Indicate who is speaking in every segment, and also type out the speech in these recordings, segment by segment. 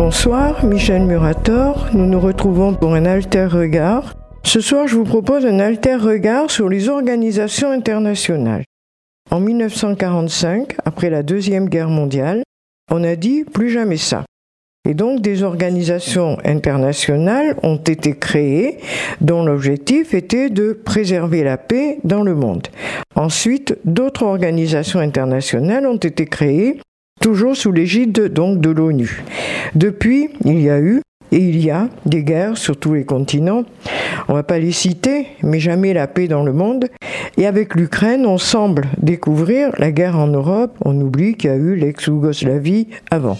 Speaker 1: Bonsoir, Michel Murator. Nous nous retrouvons pour un alter regard. Ce soir, je vous propose un alter regard sur les organisations internationales. En 1945, après la Deuxième Guerre mondiale, on a dit plus jamais ça. Et donc des organisations internationales ont été créées dont l'objectif était de préserver la paix dans le monde. Ensuite, d'autres organisations internationales ont été créées toujours sous l'égide donc de l'ONU. Depuis, il y a eu et il y a des guerres sur tous les continents. On ne va pas les citer, mais jamais la paix dans le monde. Et avec l'Ukraine, on semble découvrir la guerre en Europe. On oublie qu'il y a eu l'ex-Yougoslavie avant.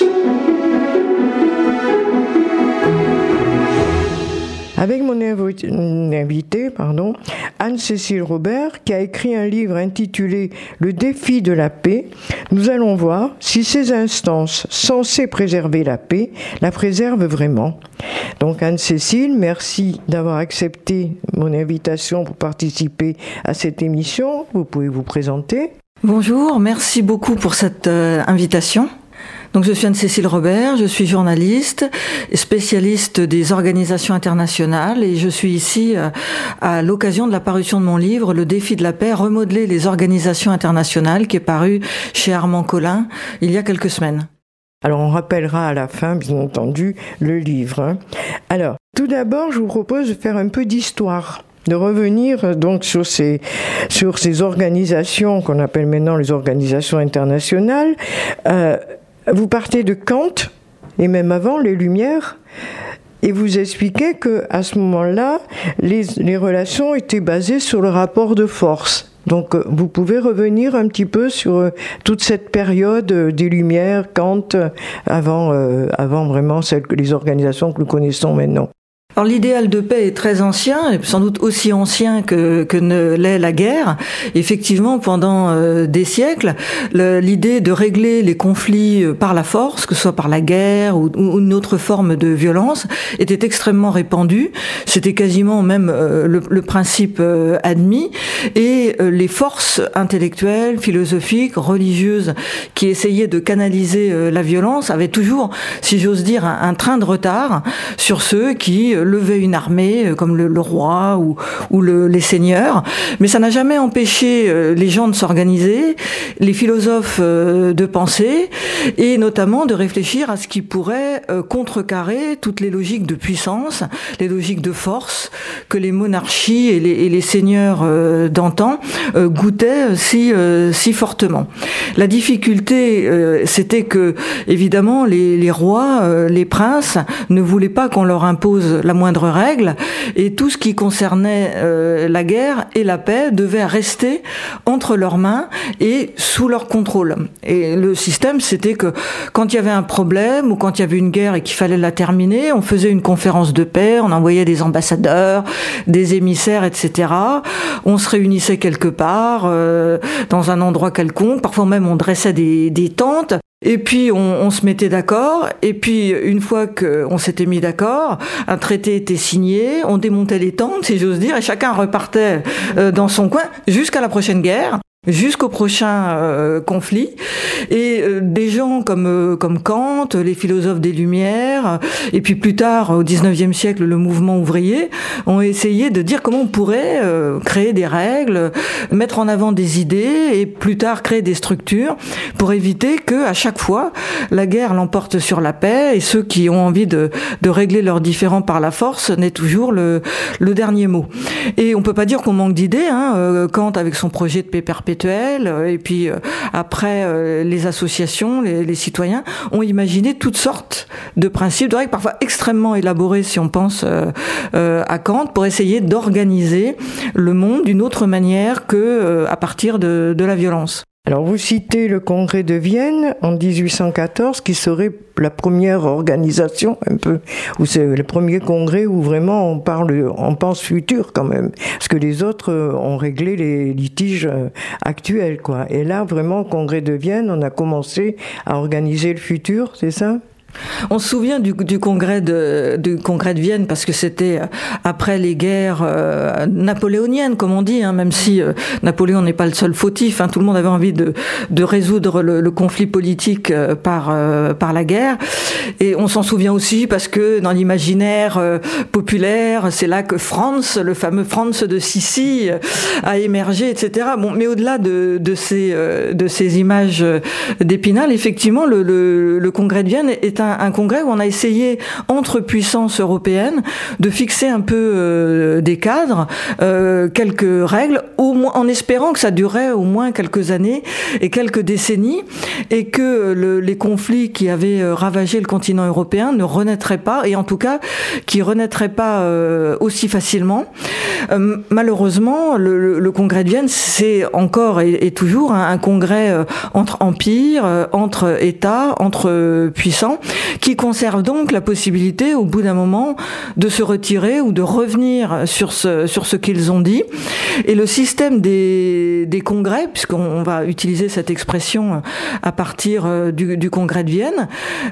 Speaker 1: Avec mon invité, Anne-Cécile Robert, qui a écrit un livre intitulé « Le défi de la paix », nous allons voir si ces instances censées préserver la paix la préservent vraiment. Donc Anne-Cécile, merci d'avoir accepté mon invitation pour participer à cette émission. Vous pouvez vous présenter.
Speaker 2: Bonjour, merci beaucoup pour cette invitation. Donc je suis Anne-Cécile Robert, je suis journaliste, spécialiste des organisations internationales et je suis ici à l'occasion de la parution de mon livre « Le défi de la paix, remodeler les organisations internationales » qui est paru chez Armand Collin il y a quelques semaines.
Speaker 1: Alors on rappellera à la fin, bien entendu, le livre. Alors, tout d'abord, je vous propose de faire un peu d'histoire. De revenir donc sur ces organisations qu'on appelle maintenant les organisations internationales. Vous partez de Kant, et même avant, les Lumières, et vous expliquez qu'à ce moment-là, les relations étaient basées sur le rapport de force. Donc, vous pouvez revenir un petit peu sur toute cette période des Lumières, Kant, avant vraiment les organisations que nous connaissons maintenant.
Speaker 2: Alors l'idéal de paix est très ancien, et sans doute aussi ancien que ne l'est la guerre. Effectivement, pendant des siècles, l'idée de régler les conflits par la force, que ce soit par la guerre ou une autre forme de violence, était extrêmement répandue. C'était quasiment même le principe admis. Et les forces intellectuelles, philosophiques, religieuses qui essayaient de canaliser la violence avaient toujours, si j'ose dire, un train de retard sur ceux qui lever une armée comme le roi ou les seigneurs, mais ça n'a jamais empêché les gens de s'organiser, les philosophes de penser et notamment de réfléchir à ce qui pourrait contrecarrer toutes les logiques de puissance, les logiques de force que les monarchies et les seigneurs d'antan goûtaient si fortement. La difficulté, c'était que évidemment les rois, les princes ne voulaient pas qu'on leur impose la moindre règle, et tout ce qui concernait la guerre et la paix devait rester entre leurs mains et sous leur contrôle. Et le système, c'était que quand il y avait un problème ou quand il y avait une guerre et qu'il fallait la terminer, on faisait une conférence de paix, on envoyait des ambassadeurs, des émissaires, etc. On se réunissait quelque part, dans un endroit quelconque, parfois même on dressait des tentes. Et puis on se mettait d'accord, et puis une fois qu'on s'était mis d'accord, un traité était signé, on démontait les tentes, si j'ose dire, et chacun repartait dans son coin jusqu'à la prochaine guerre. Jusqu'au prochain conflit, et des gens comme Kant, les philosophes des Lumières, et puis plus tard au XIXe siècle le mouvement ouvrier ont essayé de dire comment on pourrait créer des règles, mettre en avant des idées et plus tard créer des structures pour éviter que à chaque fois la guerre l'emporte sur la paix et ceux qui ont envie de régler leurs différends par la force n'aient toujours le dernier mot. Et on peut pas dire qu'on manque d'idées, Kant avec son projet de paix perpétuelle, et puis après les associations, les citoyens ont imaginé toutes sortes de principes, de règles parfois extrêmement élaborés si on pense à Kant, pour essayer d'organiser le monde d'une autre manière que à partir de la violence.
Speaker 1: Alors vous citez le congrès de Vienne en 1814 qui serait la première organisation un peu, où c'est le premier congrès où vraiment on pense futur quand même, parce que les autres ont réglé les litiges actuels quoi. Et là vraiment au congrès de Vienne on a commencé à organiser le futur, c'est ça ?
Speaker 2: On se souvient du congrès de Vienne parce que c'était après les guerres napoléoniennes, comme on dit, hein, même si Napoléon n'est pas le seul fautif. Hein, tout le monde avait envie de résoudre le conflit politique par la guerre. Et on s'en souvient aussi parce que dans l'imaginaire populaire, c'est là que Franz, le fameux Franz de Sissi, a émergé, etc. Bon, mais au-delà de ces images d'Épinal, effectivement, le congrès de Vienne est un congrès où on a essayé, entre puissances européennes, de fixer un peu des cadres, quelques règles, au moins, en espérant que ça durerait au moins quelques années et quelques décennies, et que les conflits qui avaient ravagé le continent européen ne renaîtraient pas, et en tout cas, qui renaîtraient pas aussi facilement. Malheureusement, le congrès de Vienne, c'est encore et toujours un congrès entre empires, entre États, entre puissants, qui conserve donc la possibilité, au bout d'un moment, de se retirer ou de revenir sur ce qu'ils ont dit. Et le système des congrès, puisqu'on va utiliser cette expression à partir du congrès de Vienne,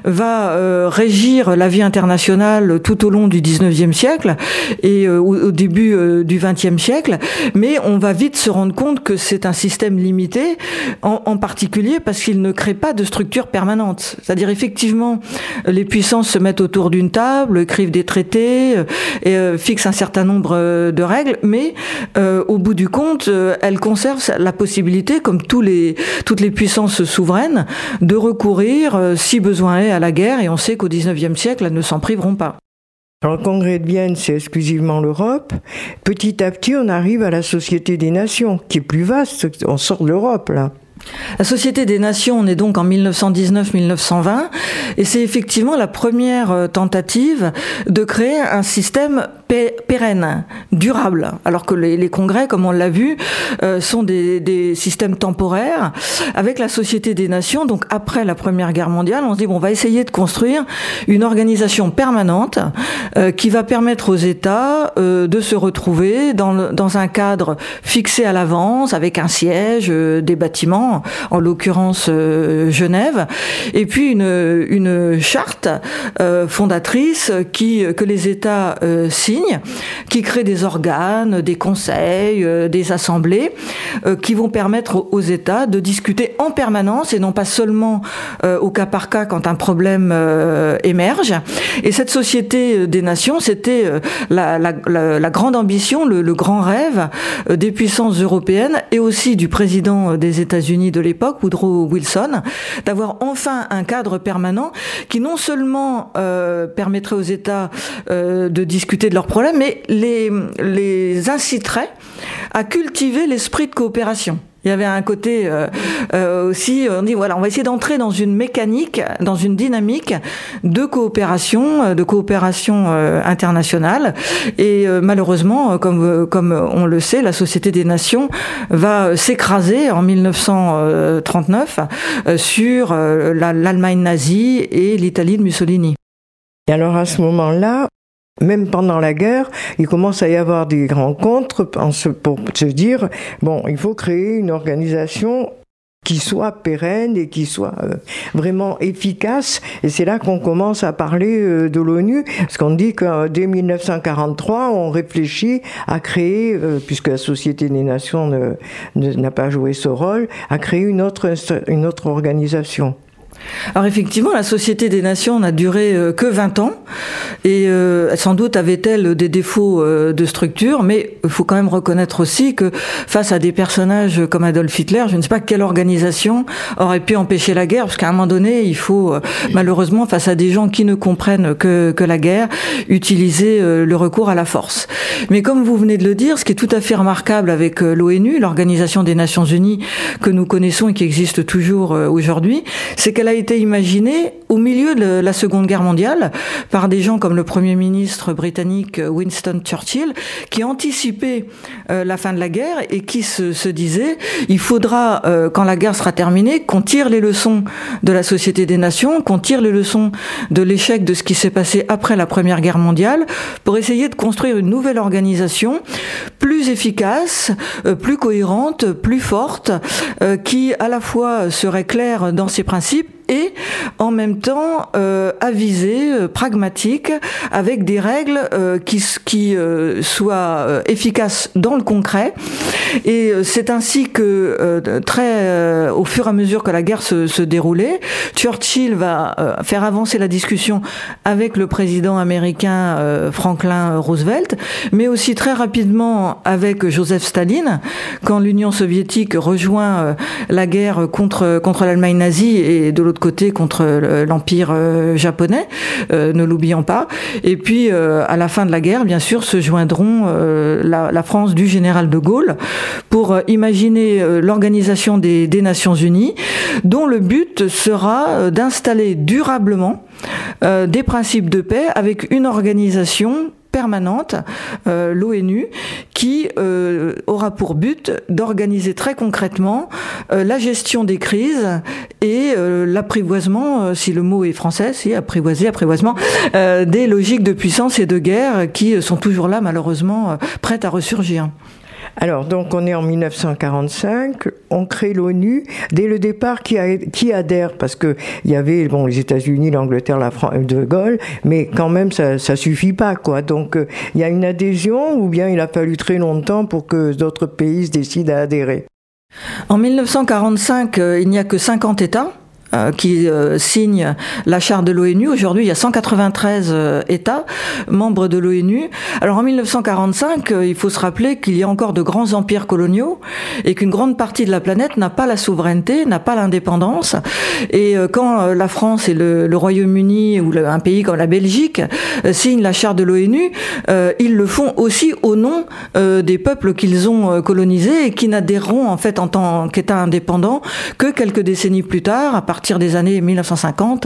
Speaker 2: va régir la vie internationale tout au long du 19e siècle et au début du 20e siècle. Mais on va vite se rendre compte que c'est un système limité, en particulier parce qu'il ne crée pas de structure permanente. C'est-à-dire, effectivement, les puissances se mettent autour d'une table, écrivent des traités, et fixent un certain nombre de règles, mais au bout du compte, elles conservent la possibilité, comme toutes les puissances souveraines, de recourir, si besoin est, à la guerre, et on sait qu'au XIXe siècle, elles ne s'en priveront pas.
Speaker 1: Alors, le congrès de Vienne, c'est exclusivement l'Europe. Petit à petit, on arrive à la Société des Nations, qui est plus vaste. On sort de l'Europe, là.
Speaker 2: La Société des Nations, on est donc en 1919-1920, et c'est effectivement la première tentative de créer un système pérenne, durable, alors que les congrès, comme on l'a vu, sont des systèmes temporaires. Avec la Société des Nations, donc après la Première Guerre mondiale, on se dit bon, on va essayer de construire une organisation permanente qui va permettre aux États de se retrouver dans un cadre fixé à l'avance, avec un siège, des bâtiments, en l'occurrence Genève, et puis une charte fondatrice que les États signent, qui crée des organes, des conseils, des assemblées, qui vont permettre aux États de discuter en permanence et non pas seulement au cas par cas quand un problème émerge. Et cette Société des Nations, c'était la grande ambition, le grand rêve des puissances européennes et aussi du président des États-Unis de l'époque, Woodrow Wilson, d'avoir enfin un cadre permanent qui non seulement permettrait aux États de discuter de leurs problèmes, mais les inciterait à cultiver l'esprit de coopération. Il y avait un côté aussi, on dit voilà, on va essayer d'entrer dans une mécanique, dans une dynamique de coopération internationale. Et malheureusement, comme on le sait, la Société des Nations va s'écraser en 1939 sur l'Allemagne nazie et l'Italie de Mussolini.
Speaker 1: Et alors à ce moment-là, même pendant la guerre, il commence à y avoir des rencontres pour se dire, bon, il faut créer une organisation qui soit pérenne et qui soit vraiment efficace. Et c'est là qu'on commence à parler de l'ONU, parce qu'on dit que dès 1943, on réfléchit à créer, puisque la Société des Nations n'a pas joué ce rôle, à créer une autre organisation.
Speaker 2: Alors effectivement, la Société des Nations n'a duré que 20 ans et sans doute avait-elle des défauts de structure, mais il faut quand même reconnaître aussi que face à des personnages comme Adolf Hitler, je ne sais pas quelle organisation aurait pu empêcher la guerre, parce qu'à un moment donné, il faut malheureusement, face à des gens qui ne comprennent que la guerre, utiliser le recours à la force. Mais comme vous venez de le dire, ce qui est tout à fait remarquable avec l'ONU, l'Organisation des Nations Unies que nous connaissons et qui existe toujours aujourd'hui, c'est qu'elle a été imaginée au milieu de la Seconde Guerre mondiale par des gens comme le Premier ministre britannique Winston Churchill, qui anticipait la fin de la guerre et qui se disait il faudra, quand la guerre sera terminée, qu'on tire les leçons de la Société des Nations, qu'on tire les leçons de l'échec de ce qui s'est passé après la Première Guerre mondiale, pour essayer de construire une nouvelle organisation plus efficace, plus cohérente, plus forte, qui à la fois serait claire dans ses principes et en même temps avisé, pragmatique, avec des règles qui soient efficaces dans le concret. Et c'est ainsi que au fur et à mesure que la guerre se déroulait, Churchill va faire avancer la discussion avec le président américain Franklin Roosevelt, mais aussi très rapidement avec Joseph Staline, quand l'Union soviétique rejoint la guerre contre l'Allemagne nazie et de l'autre côté contre l'Empire japonais, ne l'oublions pas. Et puis à la fin de la guerre, bien sûr, se joindront la France du général de Gaulle pour imaginer l'organisation des Nations Unies, dont le but sera d'installer durablement des principes de paix avec une organisation permanente, l'ONU, qui aura pour but d'organiser très concrètement la gestion des crises et l'apprivoisement, si le mot est français, apprivoisement, des logiques de puissance et de guerre qui sont toujours là, malheureusement, prêtes à ressurgir.
Speaker 1: Alors, donc, on est en 1945, on crée l'ONU. Dès le départ, qui adhère? Parce que il y avait, les États-Unis, l'Angleterre, la France, de Gaulle, mais quand même, ça suffit pas, quoi. Donc, il y a une adhésion, ou bien il a fallu très longtemps pour que d'autres pays se décident à adhérer?
Speaker 2: En 1945, il n'y a que 50 États qui signent la charte de l'ONU. Aujourd'hui, il y a 193 États membres de l'ONU. Alors en 1945, il faut se rappeler qu'il y a encore de grands empires coloniaux et qu'une grande partie de la planète n'a pas la souveraineté, n'a pas l'indépendance. Et quand la France et le Royaume-Uni ou un pays comme la Belgique signent la charte de l'ONU, ils le font aussi au nom des peuples qu'ils ont colonisés et qui n'adhéreront en fait en tant qu'État indépendant que quelques décennies plus tard, à partir des années 1950,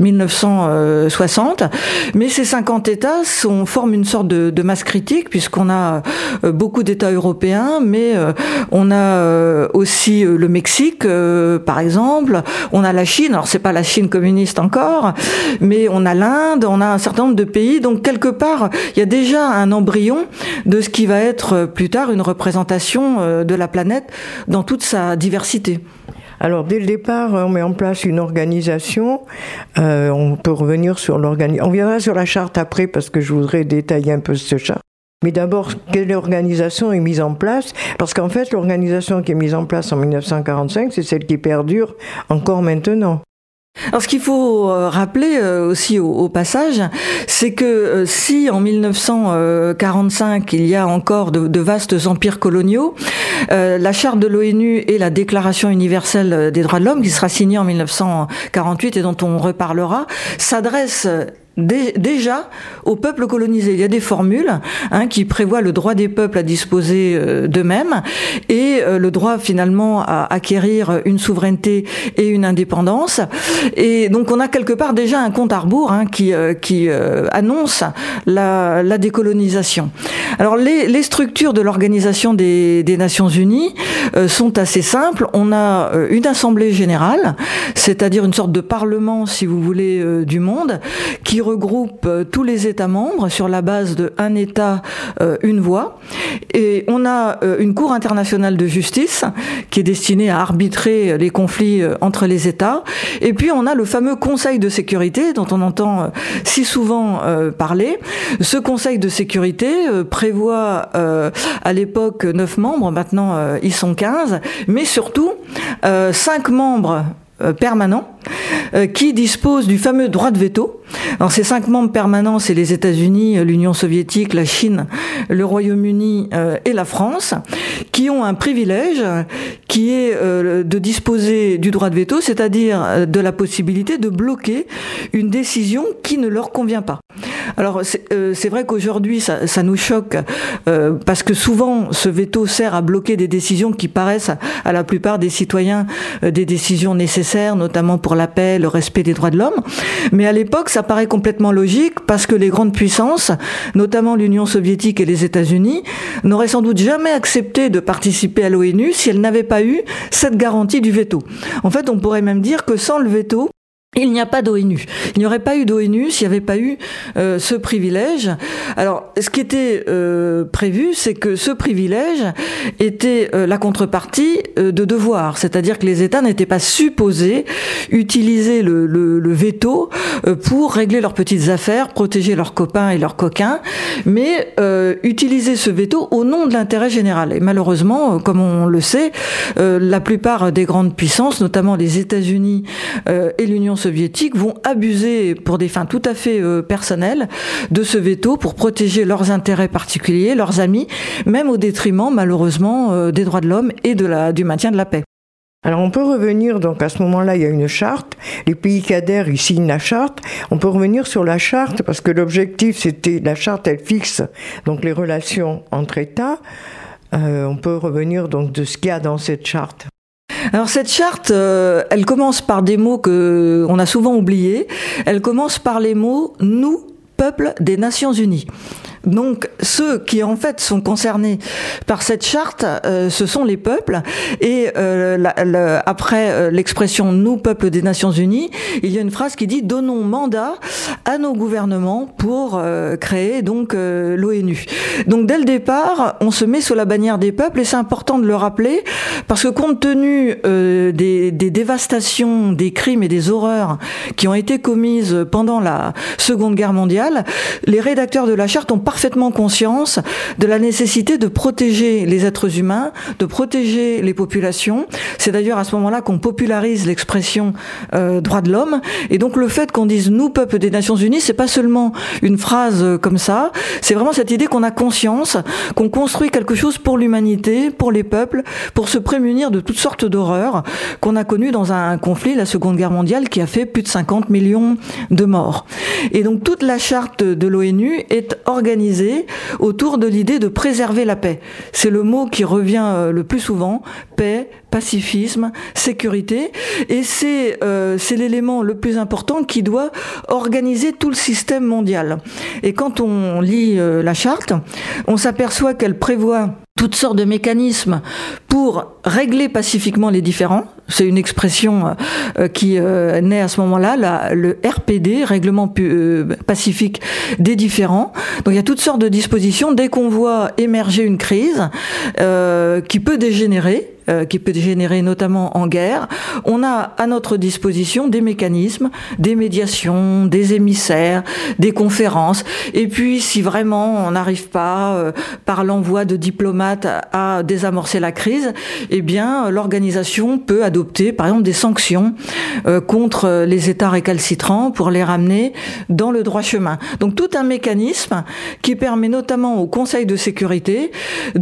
Speaker 2: 1960. Mais ces 50 États forment une sorte de masse critique, puisqu'on a beaucoup d'États européens, mais on a aussi le Mexique, par exemple. On a la Chine, alors c'est pas la Chine communiste encore, mais on a l'Inde, on a un certain nombre de pays. Donc quelque part, il y a déjà un embryon de ce qui va être plus tard une représentation de la planète dans toute sa diversité.
Speaker 1: Alors, dès le départ, on met en place une organisation. On peut revenir sur l'organisation. On viendra sur la charte après, parce que je voudrais détailler un peu cette charte. Mais d'abord, quelle organisation est mise en place? Parce qu'en fait, l'organisation qui est mise en place en 1945, c'est celle qui perdure encore maintenant.
Speaker 2: Alors, ce qu'il faut rappeler aussi au passage, c'est que si en 1945 il y a encore de vastes empires coloniaux, la charte de l'ONU et la Déclaration universelle des droits de l'homme, qui sera signée en 1948 et dont on reparlera, s'adressent déjà aux peuples colonisés. Il y a des formules qui prévoient le droit des peuples à disposer d'eux-mêmes et le droit finalement à acquérir une souveraineté et une indépendance. Et donc on a quelque part déjà un compte à rebours qui annonce la décolonisation. Alors les structures de l'Organisation des Nations Unies sont assez simples. On a une assemblée générale, c'est-à-dire une sorte de parlement, si vous voulez, du monde, qui regroupe tous les États membres sur la base de un État, une voix. Et on a une Cour internationale de justice qui est destinée à arbitrer les conflits entre les États. Et puis on a le fameux Conseil de sécurité dont on entend si souvent parler. Ce Conseil de sécurité prévoit à l'époque 9 membres, maintenant ils sont 15, mais surtout 5 membres permanents qui disposent du fameux droit de veto. Alors ces 5 membres permanents, c'est les États-Unis, l'Union soviétique, la Chine, le Royaume-Uni et la France, qui ont un privilège qui est de disposer du droit de veto, c'est-à-dire de la possibilité de bloquer une décision qui ne leur convient pas. Alors c'est vrai qu'aujourd'hui ça nous choque parce que souvent ce veto sert à bloquer des décisions qui paraissent à la plupart des citoyens des décisions nécessaires, notamment pour la paix, le respect des droits de l'homme. Mais à l'époque ça paraît complètement logique parce que les grandes puissances, notamment l'Union soviétique et les États-Unis, n'auraient sans doute jamais accepté de participer à l'ONU si elles n'avaient pas eu cette garantie du veto. En fait, on pourrait même dire que sans le veto, Il n'y a pas d'ONU. Il n'y aurait pas eu d'ONU s'il n'y avait pas eu ce privilège. Alors, ce qui était prévu, c'est que ce privilège était la contrepartie de devoirs. C'est-à-dire que les États n'étaient pas supposés utiliser le veto pour régler leurs petites affaires, protéger leurs copains et leurs coquins, mais utiliser ce veto au nom de l'intérêt général. Et malheureusement, comme on le sait, la plupart des grandes puissances, notamment les États-Unis et l'Union soviétiques, vont abuser pour des fins tout à fait personnelles de ce veto pour protéger leurs intérêts particuliers, leurs amis, même au détriment malheureusement des droits de l'homme et du maintien de la paix.
Speaker 1: Alors on peut revenir, donc à ce moment-là il y a une charte, les pays qui adhèrent ils signent la charte, on peut revenir sur la charte parce que l'objectif c'était, la charte elle fixe donc les relations entre États, on peut revenir donc de ce qu'il y a dans cette charte.
Speaker 2: Alors cette charte, elle commence par des mots que on a souvent oubliés. Elle commence par les mots « nous, peuple des Nations Unies ». Donc ceux qui en fait sont concernés par cette charte, ce sont les peuples. Et après l'expression « nous, peuple des Nations Unies », il y a une phrase qui dit « donnons mandat à nos gouvernements pour créer donc l'ONU ». Donc dès le départ, on se met sous la bannière des peuples et c'est important de le rappeler parce que compte tenu des dévastations, des crimes et des horreurs qui ont été commises pendant la Seconde Guerre mondiale, les rédacteurs de la charte ont parfaitement conscience de la nécessité de protéger les êtres humains, de protéger les populations. C'est d'ailleurs à ce moment-là qu'on popularise l'expression droits de l'homme. Et donc le fait qu'on dise nous, peuple des Nations Unies, c'est pas seulement une phrase comme ça, c'est vraiment cette idée qu'on a conscience, qu'on construit quelque chose pour l'humanité, pour les peuples, pour se prémunir de toutes sortes d'horreurs qu'on a connues dans un conflit, la Seconde Guerre mondiale, qui a fait plus de 50 millions de morts. Et donc toute la charte de l'ONU est organisée autour de l'idée de préserver la paix. C'est le mot qui revient le plus souvent, paix, pacifisme, sécurité, et c'est l'élément le plus important qui doit organiser tout le système mondial. Et quand on lit la charte, on s'aperçoit qu'elle prévoit toutes sortes de mécanismes pour régler pacifiquement les différends. C'est une expression qui naît à ce moment-là, le RPD, Règlement Pacifique des différends. Donc il y a toutes sortes de dispositions. Dès qu'on voit émerger une crise qui peut dégénérer notamment en guerre, on a à notre disposition des mécanismes, des médiations, des émissaires, des conférences. Et puis, si vraiment on n'arrive pas, par l'envoi de diplomates, à désamorcer la crise, eh bien, l'organisation peut adopter, par exemple, des sanctions contre les États récalcitrants pour les ramener dans le droit chemin. Donc, tout un mécanisme qui permet notamment au Conseil de sécurité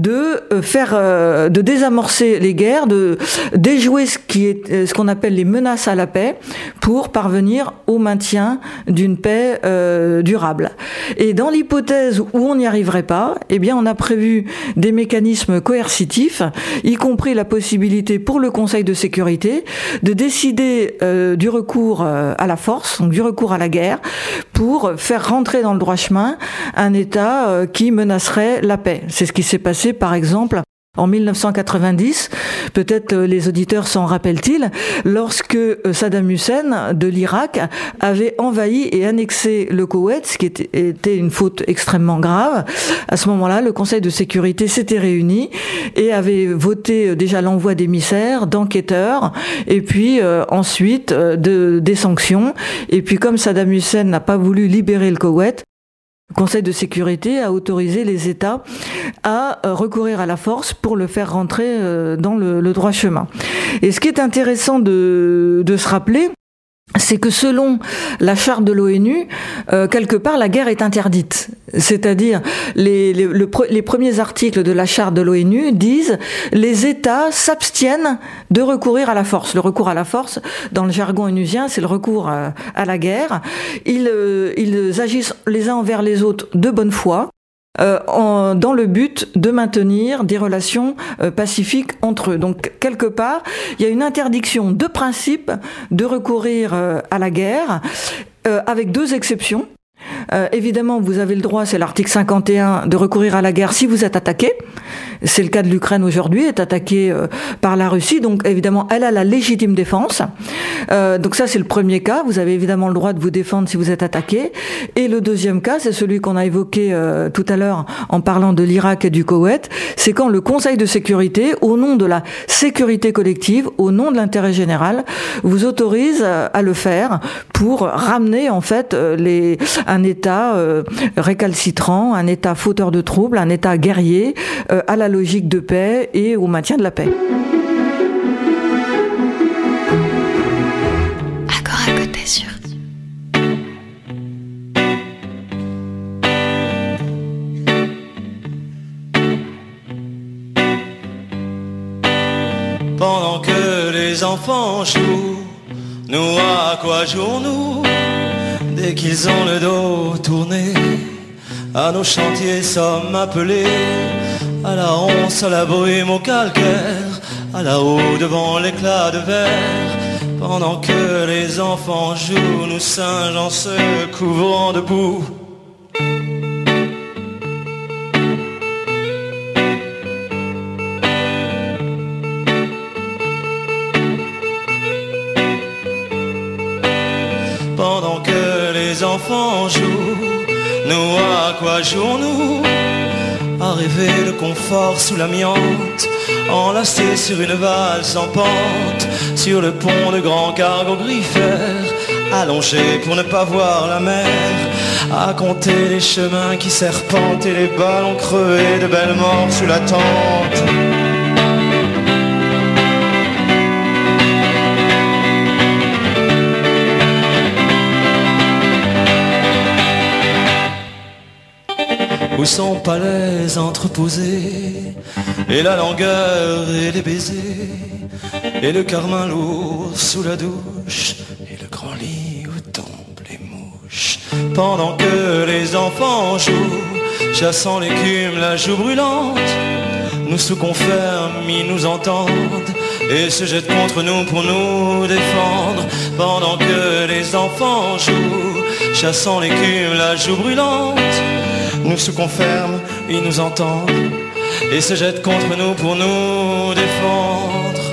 Speaker 2: de désamorcer les guerres, de déjouer ce qu'on appelle les menaces à la paix pour parvenir au maintien d'une paix durable. Et dans l'hypothèse où on n'y arriverait pas, eh bien on a prévu des mécanismes coercitifs, y compris la possibilité pour le Conseil de sécurité de décider du recours à la force, donc du recours à la guerre, pour faire rentrer dans le droit chemin un État qui menacerait la paix. C'est ce qui s'est passé par exemple en 1990, peut-être les auditeurs s'en rappellent-ils, lorsque Saddam Hussein de l'Irak avait envahi et annexé le Koweït, ce qui était une faute extrêmement grave. À ce moment-là, le Conseil de sécurité s'était réuni et avait voté déjà l'envoi d'émissaires, d'enquêteurs, et puis ensuite des sanctions. Et puis comme Saddam Hussein n'a pas voulu libérer le Koweït, le Conseil de sécurité a autorisé les États à recourir à la force pour le faire rentrer dans le droit chemin. Et ce qui est intéressant de se rappeler, c'est que selon la charte de l'ONU, quelque part la guerre est interdite. C'est-à-dire les premiers articles de la charte de l'ONU disent les États s'abstiennent de recourir à la force. Le recours à la force, dans le jargon onusien, c'est le recours à la guerre. Ils agissent les uns envers les autres de bonne foi. Dans le but de maintenir des relations pacifiques entre eux. Donc, quelque part, il y a une interdiction de principe de recourir à la guerre, avec deux exceptions. Évidemment, vous avez le droit, c'est l'article 51, de recourir à la guerre si vous êtes attaqué. C'est le cas de l'Ukraine aujourd'hui, est attaquée par la Russie. Donc évidemment, elle a la légitime défense. Donc ça, c'est le premier cas. Vous avez évidemment le droit de vous défendre si vous êtes attaqué. Et le deuxième cas, c'est celui qu'on a évoqué tout à l'heure en parlant de l'Irak et du Koweït. C'est quand le Conseil de sécurité, au nom de la sécurité collective, au nom de l'intérêt général, vous autorise à le faire pour ramener en fait un État récalcitrant, un État fauteur de troubles, un État guerrier à la logique de paix et au maintien de la paix.
Speaker 3: Accord à côté sur.
Speaker 4: Pendant que les enfants jouent, nous à quoi jouons-nous? Dès qu'ils ont le dos tourné, à nos chantiers sommes appelés, à la ronce, à la brume, au calcaire, à la haut devant l'éclat de verre. Pendant que les enfants jouent, nous singes en se couvrant de boue. Pendant que les enfants jouent, nous à quoi jouons-nous? À rêver le confort sous l'amiante, enlacé sur une valse en pente, sur le pont de grands cargos griffeurs, allongé pour ne pas voir la mer, à compter les chemins qui serpentent et les ballons crevés de belles morts sous la tente. Où sont palais entreposés, et la langueur et les baisers, et le carmin lourd sous la douche, et le grand lit où tombent les mouches. Pendant que les enfants jouent, chassant l'écume, la joue brûlante, nous sous confirme, ils nous entendent, et se jettent contre nous pour nous défendre. Pendant que les enfants jouent, chassant l'écume, la joue brûlante, nous se confirment, ils nous entendent et se jettent contre nous pour nous défendre.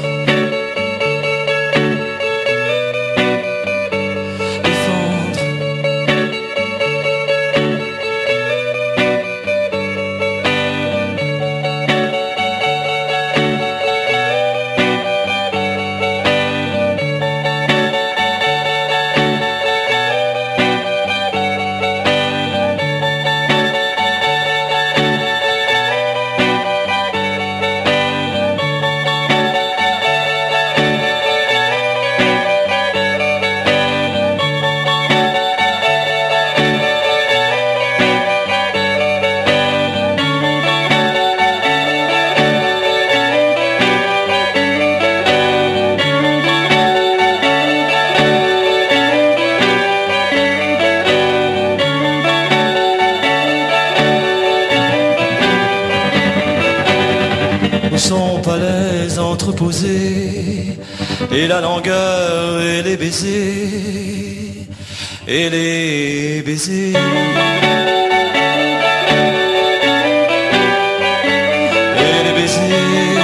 Speaker 4: Et la langueur et les baisers, et les baisers, et les baisers.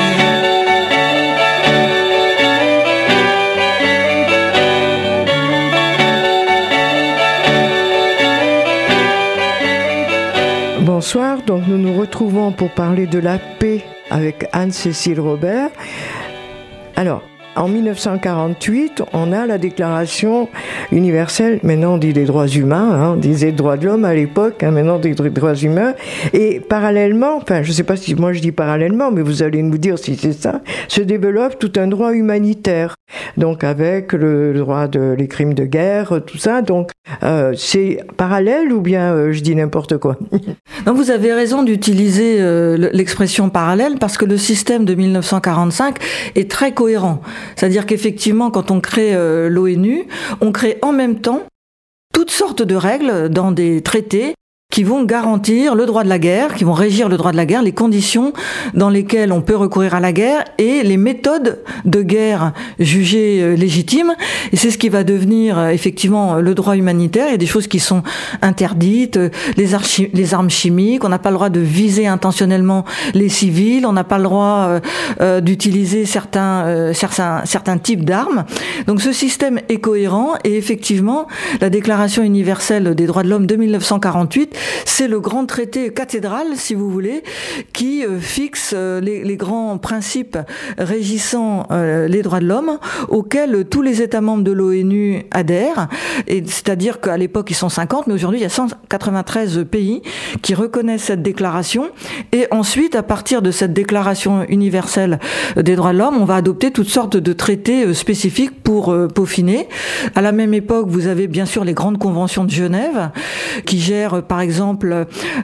Speaker 1: Bonsoir, donc nous nous retrouvons pour parler de la paix avec Anne-Cécile Robert. Alors, en 1948, on a la Déclaration universelle, maintenant on dit des droits humains, on disait droits de l'homme à l'époque, maintenant des droits humains, et parallèlement, enfin je ne sais pas si moi je dis parallèlement, mais vous allez nous dire si c'est ça, se développe tout un droit humanitaire, donc avec le droit les crimes de guerre, tout ça, donc c'est parallèle ou bien je dis n'importe quoi?
Speaker 2: Non, vous avez raison d'utiliser l'expression parallèle parce que le système de 1945 est très cohérent. C'est-à-dire qu'effectivement, quand on crée l'ONU, on crée en même temps toutes sortes de règles dans des traités qui vont garantir le droit de la guerre, qui vont régir le droit de la guerre, les conditions dans lesquelles on peut recourir à la guerre et les méthodes de guerre jugées légitimes. Et c'est ce qui va devenir effectivement le droit humanitaire. Il y a des choses qui sont interdites, les armes chimiques, on n'a pas le droit de viser intentionnellement les civils, on n'a pas le droit d'utiliser certains types d'armes. Donc ce système est cohérent et effectivement, la Déclaration universelle des droits de l'homme de 1948, c'est le grand traité cathédral, si vous voulez, qui fixe les grands principes régissant les droits de l'homme auxquels tous les États membres de l'ONU adhèrent. Et c'est-à-dire qu'à l'époque, ils sont 50, mais aujourd'hui, il y a 193 pays qui reconnaissent cette déclaration. Et ensuite, à partir de cette Déclaration universelle des droits de l'homme, on va adopter toutes sortes de traités spécifiques pour peaufiner. À la même époque, vous avez bien sûr les grandes conventions de Genève qui gèrent, par exemple,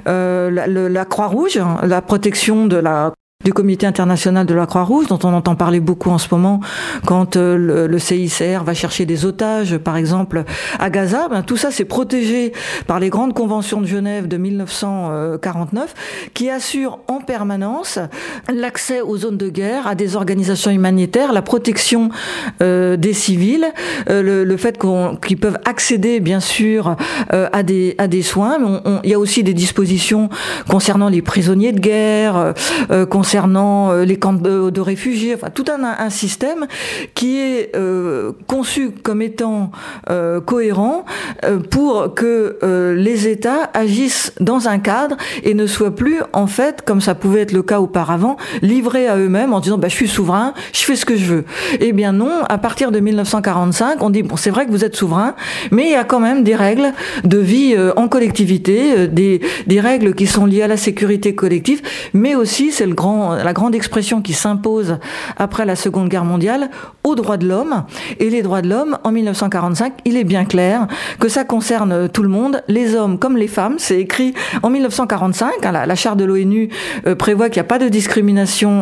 Speaker 2: la Croix-Rouge, la protection du Comité international de la Croix-Rouge, dont on entend parler beaucoup en ce moment quand le CICR va chercher des otages, par exemple, à Gaza. Tout ça, c'est protégé par les grandes conventions de Genève de 1949, qui assurent en permanence l'accès aux zones de guerre, à des organisations humanitaires, la protection des civils, le fait qu'ils peuvent accéder, bien sûr, à des soins. Mais il y a aussi des dispositions concernant les prisonniers de guerre, concernant les camps de réfugiés, enfin tout un système qui est conçu comme étant cohérent pour que les États agissent dans un cadre et ne soient plus, en fait, comme ça pouvait être le cas auparavant, livrés à eux-mêmes en disant je suis souverain, je fais ce que je veux. Eh bien non, à partir de 1945, on dit bon, c'est vrai que vous êtes souverain, mais il y a quand même des règles de vie en collectivité, des règles qui sont liées à la sécurité collective, mais aussi c'est la grande expression qui s'impose après la Seconde Guerre mondiale aux droits de l'homme. Et les droits de l'homme, en 1945, il est bien clair que ça concerne tout le monde, les hommes comme les femmes. C'est écrit en 1945, la charte de l'ONU prévoit qu'il n'y a pas de discrimination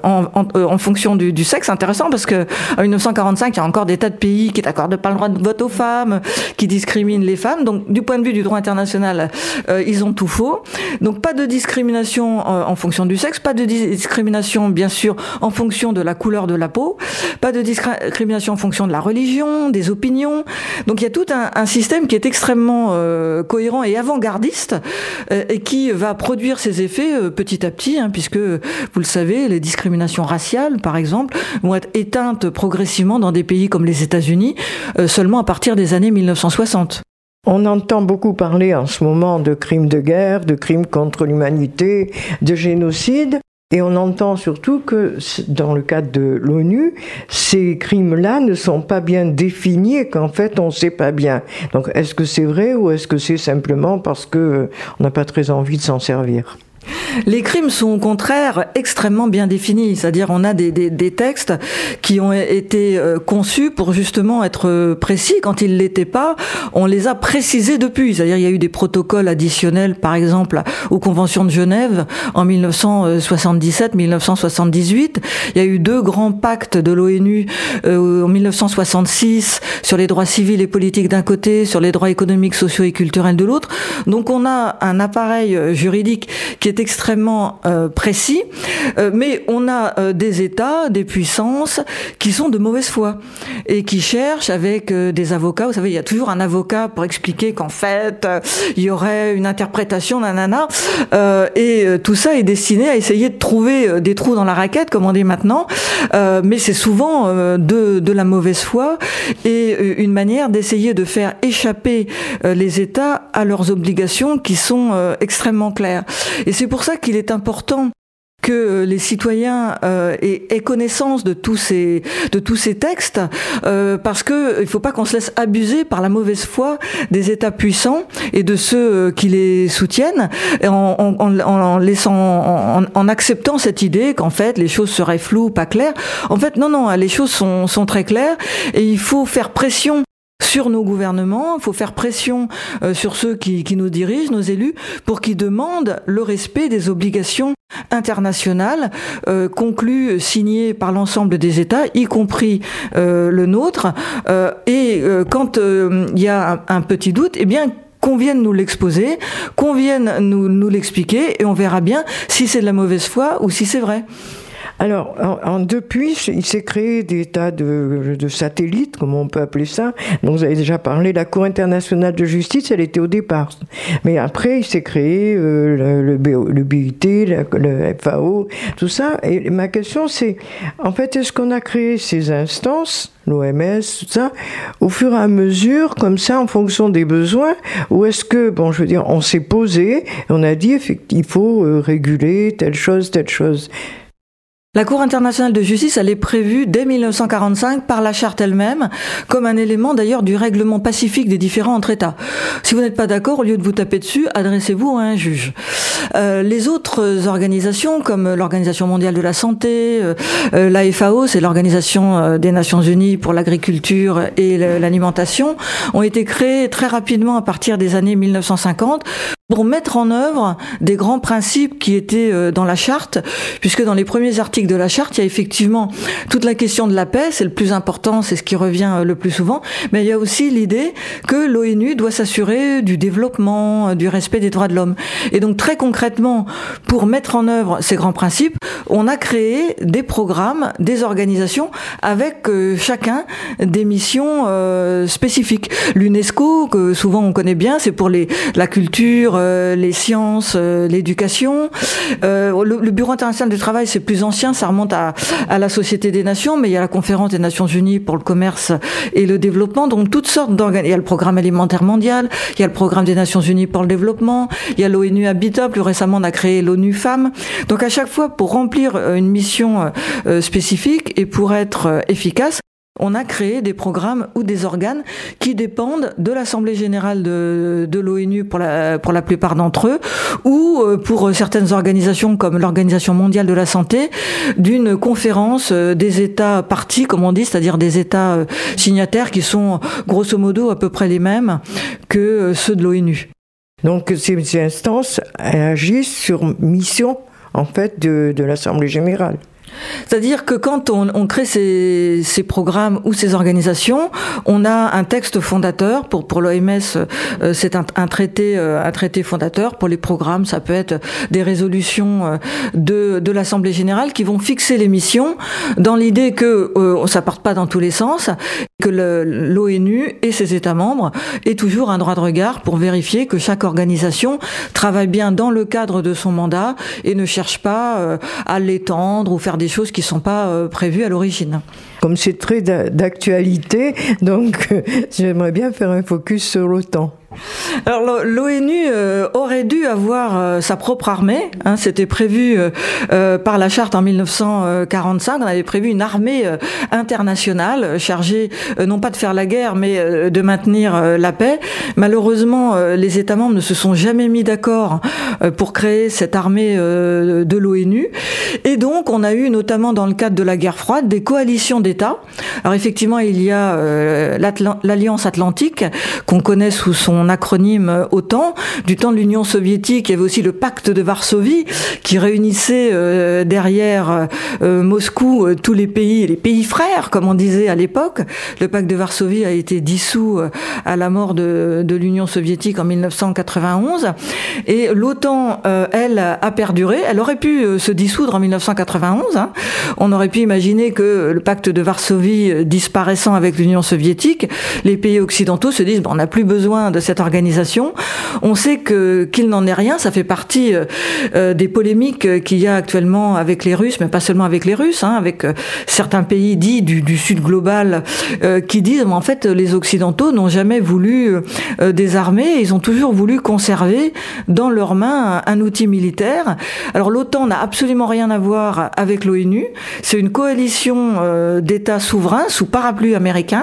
Speaker 2: en fonction du sexe. C'est intéressant parce que en 1945, il y a encore des tas de pays qui n'accordent pas le droit de vote aux femmes, qui discriminent les femmes. Donc, du point de vue du droit international, ils ont tout faux. Donc, pas de discrimination en fonction du sexe, pas de discrimination, bien sûr, en fonction de la couleur de la peau, pas de discrimination en fonction de la religion, des opinions. Donc il y a tout un système qui est extrêmement cohérent et avant-gardiste et qui va produire ses effets petit à petit, puisque, vous le savez, les discriminations raciales, par exemple, vont être éteintes progressivement dans des pays comme les États-Unis, seulement à partir des années 1960.
Speaker 1: On entend beaucoup parler en ce moment de crimes de guerre, de crimes contre l'humanité, de génocide. Et on entend surtout que, dans le cadre de l'ONU, ces crimes-là ne sont pas bien définis et qu'en fait, on ne sait pas bien. Donc, est-ce que c'est vrai ou est-ce que c'est simplement parce qu'on n'a pas très envie de s'en servir ?
Speaker 2: Les crimes sont au contraire extrêmement bien définis, c'est-à-dire on a des textes qui ont été conçus pour justement être précis. Quand ils l'étaient pas, on les a précisés depuis. C'est-à-dire il y a eu des protocoles additionnels, par exemple aux conventions de Genève en 1977-1978. Il y a eu 2 grands pactes de l'ONU en 1966 sur les droits civils et politiques d'un côté, sur les droits économiques, sociaux et culturels de l'autre. Donc on a un appareil juridique qui est extrêmement précis, mais on a des États, des puissances qui sont de mauvaise foi et qui cherchent avec des avocats. Vous savez, il y a toujours un avocat pour expliquer qu'en fait, il y aurait une interprétation, nanana, et tout ça est destiné à essayer de trouver des trous dans la raquette, comme on dit maintenant, mais c'est souvent de la mauvaise foi et une manière d'essayer de faire échapper les États à leurs obligations qui sont extrêmement claires. Et c'est pour ça qu'il est important que les citoyens aient connaissance de tous ces textes, parce que il faut pas qu'on se laisse abuser par la mauvaise foi des États puissants et de ceux qui les soutiennent, en acceptant cette idée qu'en fait les choses seraient floues, pas claires. En fait, non, les choses sont très claires et il faut faire pression sur nos gouvernements, il faut faire pression sur ceux qui nous dirigent, nos élus, pour qu'ils demandent le respect des obligations internationales conclues, signées par l'ensemble des États, y compris le nôtre. Et quand il y a un petit doute, eh bien qu'on vienne nous l'exposer, qu'on vienne nous l'expliquer, et on verra bien si c'est de la mauvaise foi ou si c'est vrai.
Speaker 1: Alors, depuis, il s'est créé des tas de satellites, comme on peut appeler ça. Donc, vous avez déjà parlé, la Cour internationale de justice, elle était au départ. Mais après, il s'est créé le BIT, le FAO, tout ça. Et ma question, c'est, en fait, est-ce qu'on a créé ces instances, l'OMS, tout ça, au fur et à mesure, comme ça, en fonction des besoins, ou est-ce que, bon, je veux dire, on s'est posé, on a dit, il faut réguler telle chose, telle chose.
Speaker 2: La Cour internationale de justice, elle est prévue dès 1945 par la charte elle-même, comme un élément d'ailleurs du règlement pacifique des différends entre États. Si vous n'êtes pas d'accord, au lieu de vous taper dessus, adressez-vous à un juge. Les autres organisations, comme l'Organisation mondiale de la santé, la FAO, c'est l'Organisation des Nations Unies pour l'agriculture et l'alimentation, ont été créées très rapidement à partir des années 1950 pour mettre en œuvre des grands principes qui étaient dans la charte, puisque dans les premiers articles de la charte, il y a effectivement toute la question de la paix, c'est le plus important, c'est ce qui revient le plus souvent, mais il y a aussi l'idée que l'ONU doit s'assurer du développement, du respect des droits de l'homme. Et donc très concrètement, pour mettre en œuvre ces grands principes, on a créé des programmes, des organisations, avec chacun des missions spécifiques. L'UNESCO, que souvent on connaît bien, c'est pour la culture, les sciences, l'éducation. Le Bureau international du travail, c'est plus ancien, ça remonte à la Société des Nations, mais il y a la Conférence des Nations Unies pour le commerce et le développement, donc toutes sortes d'organes. Il y a le Programme alimentaire mondial, il y a le Programme des Nations Unies pour le développement, il y a l'ONU Habitat, plus récemment on a créé l'ONU Femmes. Donc à chaque fois, pour remplir une mission spécifique et pour être efficace, on a créé des programmes ou des organes qui dépendent de l'Assemblée générale de l'ONU pour la plupart d'entre eux, ou pour certaines organisations comme l'Organisation mondiale de la santé, d'une conférence des États parties, comme on dit, c'est-à-dire des États signataires qui sont grosso modo à peu près les mêmes que ceux de l'ONU.
Speaker 1: Donc ces instances agissent sur mission, en fait, de l'Assemblée générale.
Speaker 2: C'est-à-dire que quand on crée ces programmes ou ces organisations, on a un texte fondateur. Pour l'OMS, c'est un traité fondateur. Pour les programmes, ça peut être des résolutions de l'Assemblée générale qui vont fixer les missions dans l'idée que ça parte pas dans tous les sens, que l'ONU et ses États membres aient toujours un droit de regard pour vérifier que chaque organisation travaille bien dans le cadre de son mandat et ne cherche pas à l'étendre ou faire des choses qui ne sont pas prévues à l'origine.
Speaker 1: Comme c'est très d'actualité, donc j'aimerais bien faire un focus sur l'OTAN.
Speaker 2: Alors l'ONU aurait dû avoir sa propre armée, hein, c'était prévu par la charte en 1945, on avait prévu une armée internationale chargée non pas de faire la guerre mais de maintenir la paix. Malheureusement, les États membres ne se sont jamais mis d'accord pour créer cette armée de l'ONU, et donc on a eu notamment dans le cadre de la guerre froide des coalitions d'États. Alors effectivement, il y a l'Alliance Atlantique qu'on connaît sous son acronyme OTAN. Du temps de l'Union soviétique, il y avait aussi le pacte de Varsovie qui réunissait derrière Moscou tous les pays frères, comme on disait à l'époque. Le pacte de Varsovie a été dissous à la mort de l'Union soviétique en 1991. Et l'OTAN, elle, a perduré. Elle aurait pu se dissoudre en 1991. Hein. On aurait pu imaginer que le pacte de Varsovie disparaissant avec l'Union soviétique, les pays occidentaux se disent on n'a plus besoin de cette organisation. On sait qu'il n'en est rien, ça fait partie des polémiques qu'il y a actuellement avec les Russes, mais pas seulement avec les Russes, hein, avec certains pays dits du Sud global qui disent en fait les Occidentaux n'ont jamais voulu désarmer, ils ont toujours voulu conserver dans leurs mains un outil militaire. Alors l'OTAN n'a absolument rien à voir avec l'ONU, c'est une coalition d'États souverains sous parapluie américain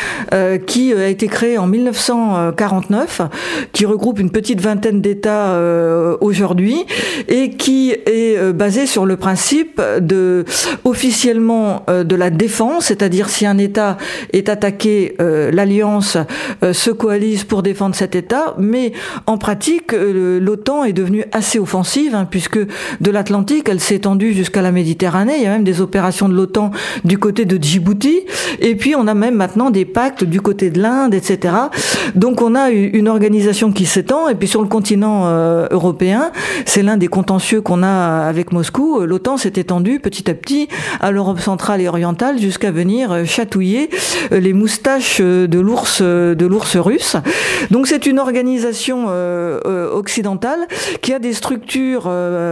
Speaker 2: qui a été créée en 1949, qui regroupe une petite vingtaine d'États aujourd'hui et qui est basée sur le principe officiellement de la défense, c'est-à-dire si un État est attaqué, l'Alliance se coalise pour défendre cet État, mais en pratique, l'OTAN est devenue assez offensive, hein, puisque de l'Atlantique, elle s'est étendue jusqu'à la Méditerranée, il y a même des opérations de l'OTAN du côté de Djibouti, et puis on a même maintenant des pactes du côté de l'Inde, etc. Donc on a une organisation qui s'étend, et puis sur le continent européen, c'est l'un des contentieux qu'on a avec Moscou. L'OTAN s'est étendue petit à petit à l'Europe centrale et orientale jusqu'à venir chatouiller les moustaches de l'ours russe. Donc c'est une organisation occidentale qui a des structures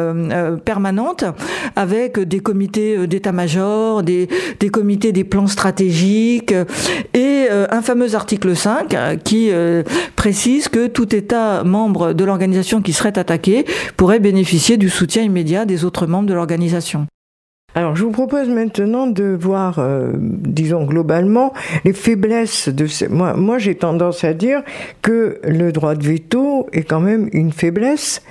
Speaker 2: permanentes avec des comités d'état-major, des comités des plans stratégiques et un fameux article 5 qui précise que tout État membre de l'organisation qui serait attaqué pourrait bénéficier du soutien immédiat des autres membres de l'organisation.
Speaker 1: Alors, je vous propose maintenant de voir, disons globalement, les faiblesses de moi, j'ai tendance à dire que le droit de veto est quand même une faiblesse,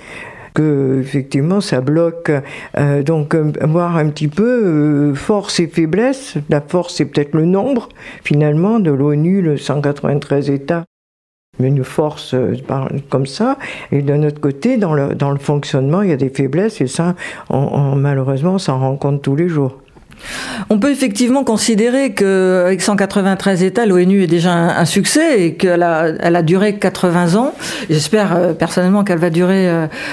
Speaker 1: que effectivement ça bloque. Donc, voir un petit peu force et faiblesse. La force, c'est peut-être le nombre, finalement, de l'ONU, le 193 États. Une force comme ça, et de notre côté, dans le fonctionnement, il y a des faiblesses, et ça, malheureusement, on s'en rend compte tous les jours.
Speaker 2: On peut effectivement considérer qu'avec 193 États, l'ONU est déjà un succès et qu'elle a duré 80 ans. J'espère personnellement qu'elle va durer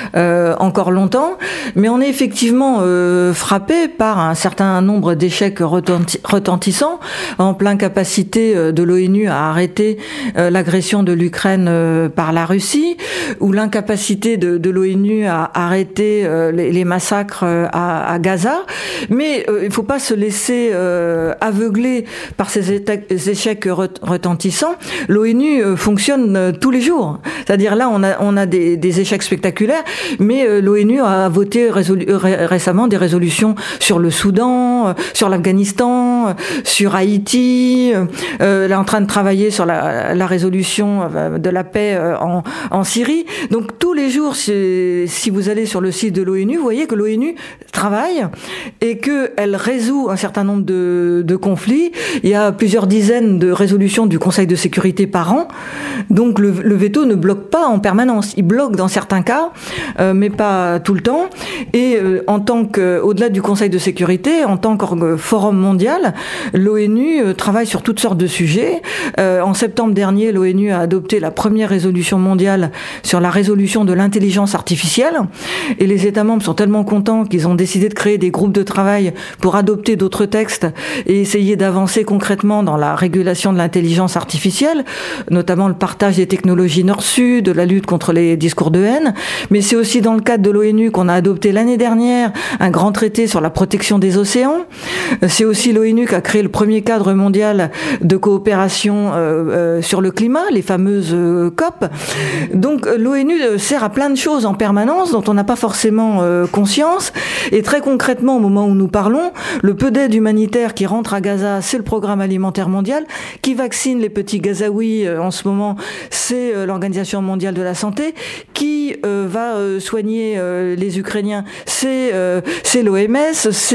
Speaker 2: encore longtemps. Mais on est effectivement frappé par un certain nombre d'échecs retentissants, en l'incapacité de l'ONU à arrêter l'agression de l'Ukraine par la Russie, ou l'incapacité de l'ONU à arrêter les massacres à Gaza. Mais il ne faut pas se laisser aveugler par ces échecs retentissants. L'ONU fonctionne tous les jours. C'est-à-dire là, on a des échecs spectaculaires, mais l'ONU a voté récemment des résolutions sur le Soudan, sur l'Afghanistan, sur Haïti. Elle est en train de travailler sur la résolution de la paix en Syrie. Donc tous les jours, si vous allez sur le site de l'ONU, vous voyez que l'ONU travaille et qu'elle résout un certain nombre de conflits. Il y a plusieurs dizaines de résolutions du Conseil de sécurité par an. Donc le veto ne bloque pas en permanence. Il bloque dans certains cas, mais pas tout le temps. Et au-delà du Conseil de sécurité, en tant que forum mondial, l'ONU travaille sur toutes sortes de sujets. En septembre dernier, l'ONU a adopté la première résolution mondiale sur la résolution de l'intelligence artificielle. Et les États membres sont tellement contents qu'ils ont décidé de créer des groupes de travail pour adopter d'autres textes et essayer d'avancer concrètement dans la régulation de l'intelligence artificielle, notamment le partage des technologies nord-sud, la lutte contre les discours de haine. Mais c'est aussi dans le cadre de l'ONU qu'on a adopté l'année dernière un grand traité sur la protection des océans. C'est aussi l'ONU qui a créé le premier cadre mondial de coopération sur le climat, les fameuses COP. Donc l'ONU sert à plein de choses en permanence dont on n'a pas forcément conscience. Et très concrètement, au moment où nous parlons, le peu d'aide humanitaire qui rentre à Gaza, c'est le programme alimentaire mondial. Qui vaccine les petits Gazaouis en ce moment, c'est l'Organisation mondiale de la santé. Qui va soigner les Ukrainiens, c'est l'OMS.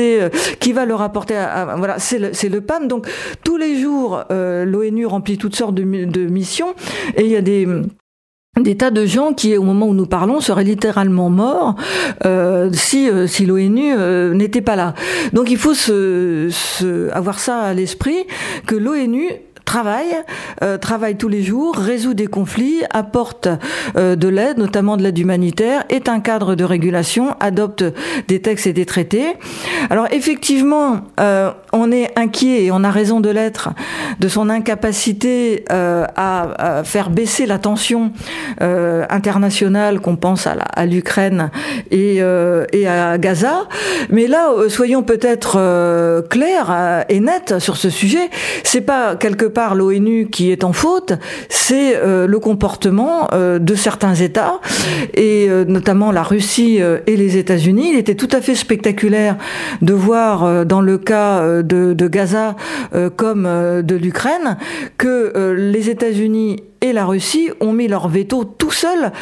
Speaker 2: Qui va leur apporter voilà, c'est le PAM. Donc tous les jours, l'ONU remplit toutes sortes de missions, et il y a des tas de gens qui, au moment où nous parlons, seraient littéralement morts si l'ONU n'était pas là. Donc il faut avoir ça à l'esprit, que l'ONU travaille tous les jours, résout des conflits, apporte de l'aide, notamment de l'aide humanitaire, est un cadre de régulation, adopte des textes et des traités. Alors effectivement, on est inquiet, et on a raison de l'être, de son incapacité à faire baisser la tension internationale, qu'on pense à l'Ukraine et à Gaza. Mais là, soyons peut-être clairs et nets sur ce sujet. C'est pas quelque part l'ONU qui est en faute, c'est le comportement de certains États, et notamment la Russie et les États-Unis. Il était tout à fait spectaculaire de voir dans le cas de Gaza comme de l'Ukraine que les États-Unis et la Russie ont mis leur veto tout seul,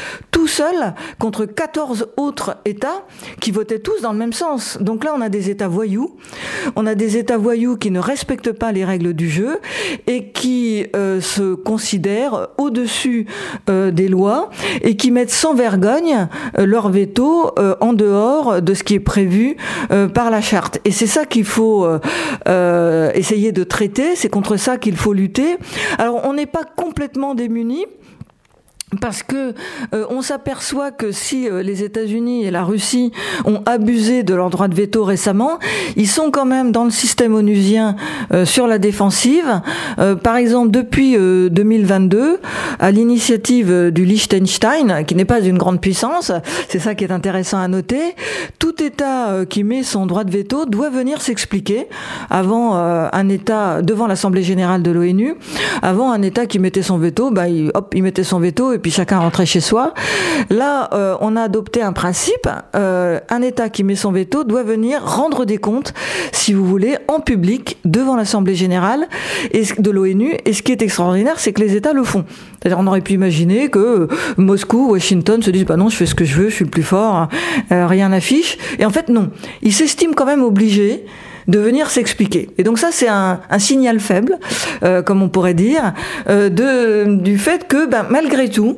Speaker 2: contre 14 autres États qui votaient tous dans le même sens. Donc là, on a des États voyous. On a des États voyous qui ne respectent pas les règles du jeu et qui se considèrent au-dessus des lois et qui mettent sans vergogne leur veto en dehors de ce qui est prévu par la charte. Et c'est ça qu'il faut essayer de traiter, c'est contre ça qu'il faut lutter. Alors, on n'est pas complètement démunis. Parce que on s'aperçoit que si les États-Unis et la Russie ont abusé de leur droit de veto récemment, ils sont quand même dans le système onusien sur la défensive. Par exemple, depuis 2022, à l'initiative du Liechtenstein, qui n'est pas une grande puissance, c'est ça qui est intéressant à noter, tout État qui met son droit de veto doit venir s'expliquer avant un État, devant l'Assemblée générale de l'ONU. Avant, un État qui mettait son veto, il mettait son veto et puis chacun rentrait chez soi. Là, on a adopté un principe. Un État qui met son veto doit venir rendre des comptes, si vous voulez, en public, devant l'Assemblée générale de l'ONU. Et ce qui est extraordinaire, c'est que les États le font. C'est-à-dire, on aurait pu imaginer que Moscou, Washington se disent, non, je fais ce que je veux, je suis le plus fort, rien n'affiche. Et en fait, non. Ils s'estiment quand même obligés de venir s'expliquer. Et donc ça, c'est un signal faible, comme on pourrait dire, du fait que, malgré tout,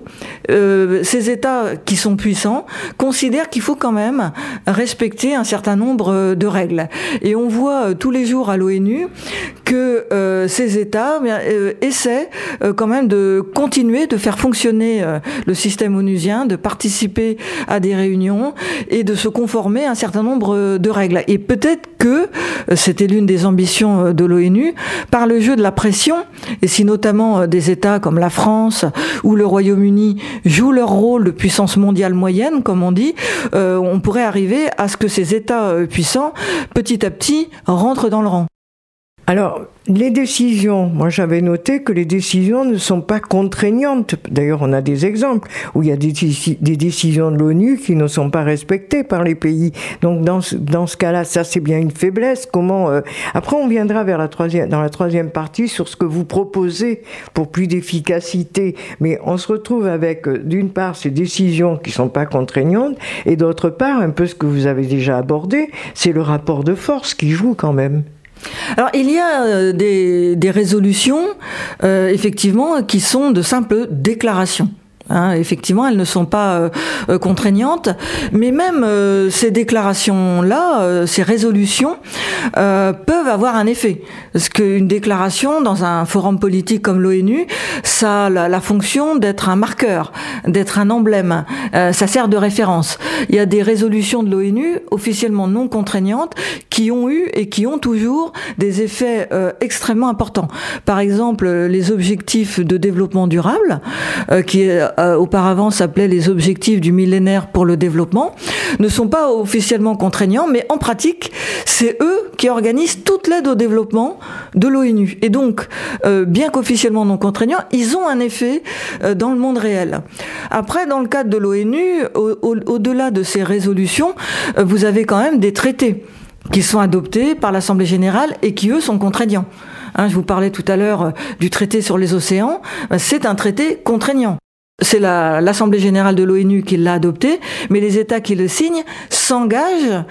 Speaker 2: ces États qui sont puissants considèrent qu'il faut quand même respecter un certain nombre de règles. Et on voit tous les jours à l'ONU que ces États essaient quand même de continuer de faire fonctionner le système onusien, de participer à des réunions et de se conformer à un certain nombre de règles. Et peut-être que c'était l'une des ambitions de l'ONU, par le jeu de la pression, et si notamment des États comme la France ou le Royaume-Uni jouent leur rôle de puissance mondiale moyenne, comme on dit, on pourrait arriver à ce que ces États puissants, petit à petit, rentrent dans le rang.
Speaker 1: Alors, les décisions, moi j'avais noté que les décisions ne sont pas contraignantes. D'ailleurs, on a des exemples où il y a des décisions de l'ONU qui ne sont pas respectées par les pays. Donc dans ce cas-là, ça c'est bien une faiblesse. Après, on viendra dans la troisième partie sur ce que vous proposez pour plus d'efficacité. Mais on se retrouve avec, d'une part, ces décisions qui ne sont pas contraignantes, et d'autre part, un peu ce que vous avez déjà abordé, c'est le rapport de force qui joue quand même.
Speaker 2: Alors, il y a des résolutions, effectivement, qui sont de simples déclarations. Effectivement, elles ne sont pas contraignantes, mais même ces déclarations-là, ces résolutions, peuvent avoir un effet. Parce qu'une déclaration dans un forum politique comme l'ONU, ça a la fonction d'être un marqueur, d'être un emblème. Ça sert de référence. Il y a des résolutions de l'ONU officiellement non contraignantes qui ont eu et qui ont toujours des effets extrêmement importants. Par exemple, les objectifs de développement durable, qui auparavant s'appelaient les objectifs du millénaire pour le développement, ne sont pas officiellement contraignants, mais en pratique, c'est eux qui organisent toute l'aide au développement de l'ONU. Et donc, bien qu'officiellement non contraignants, ils ont un effet dans le monde réel. Après, dans le cadre de l'ONU, au-delà de ces résolutions, vous avez quand même des traités qui sont adoptés par l'Assemblée générale et qui, eux, sont contraignants. Je vous parlais tout à l'heure du traité sur les océans. C'est un traité contraignant. C'est l'Assemblée générale de l'ONU qui l'a adopté, mais les États qui le signent s'engagent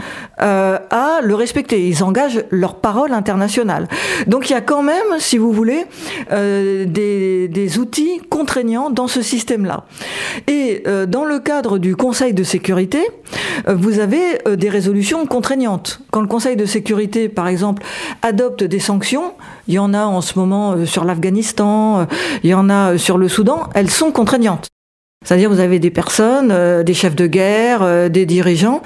Speaker 2: à le respecter. Ils engagent leur parole internationale. Donc il y a quand même, si vous voulez, des outils contraignants dans ce système-là. Et dans le cadre du Conseil de sécurité, vous avez des résolutions contraignantes. Quand le Conseil de sécurité, par exemple, adopte des sanctions, il y en a en ce moment sur l'Afghanistan, il y en a sur le Soudan, elles sont contraignantes. C'est-à-dire vous avez des personnes, des chefs de guerre, des dirigeants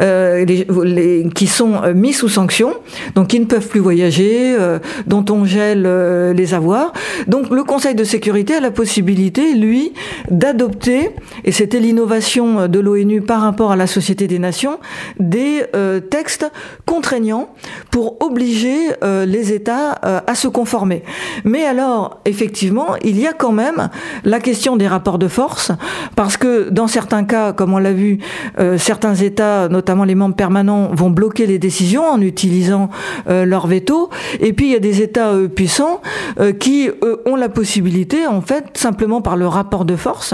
Speaker 2: qui sont mis sous sanction, donc qui ne peuvent plus voyager, dont on gèle les avoirs. Donc le Conseil de sécurité a la possibilité, lui, d'adopter, et c'était l'innovation de l'ONU par rapport à la Société des Nations, des textes contraignants pour obliger les États à se conformer. Mais alors, effectivement, il y a quand même la question des rapports de force, parce que dans certains cas, comme on l'a vu, certains États, notamment les membres permanents, vont bloquer les décisions en utilisant leur veto. Et puis il y a des États puissants qui ont la possibilité, en fait, simplement par le rapport de force,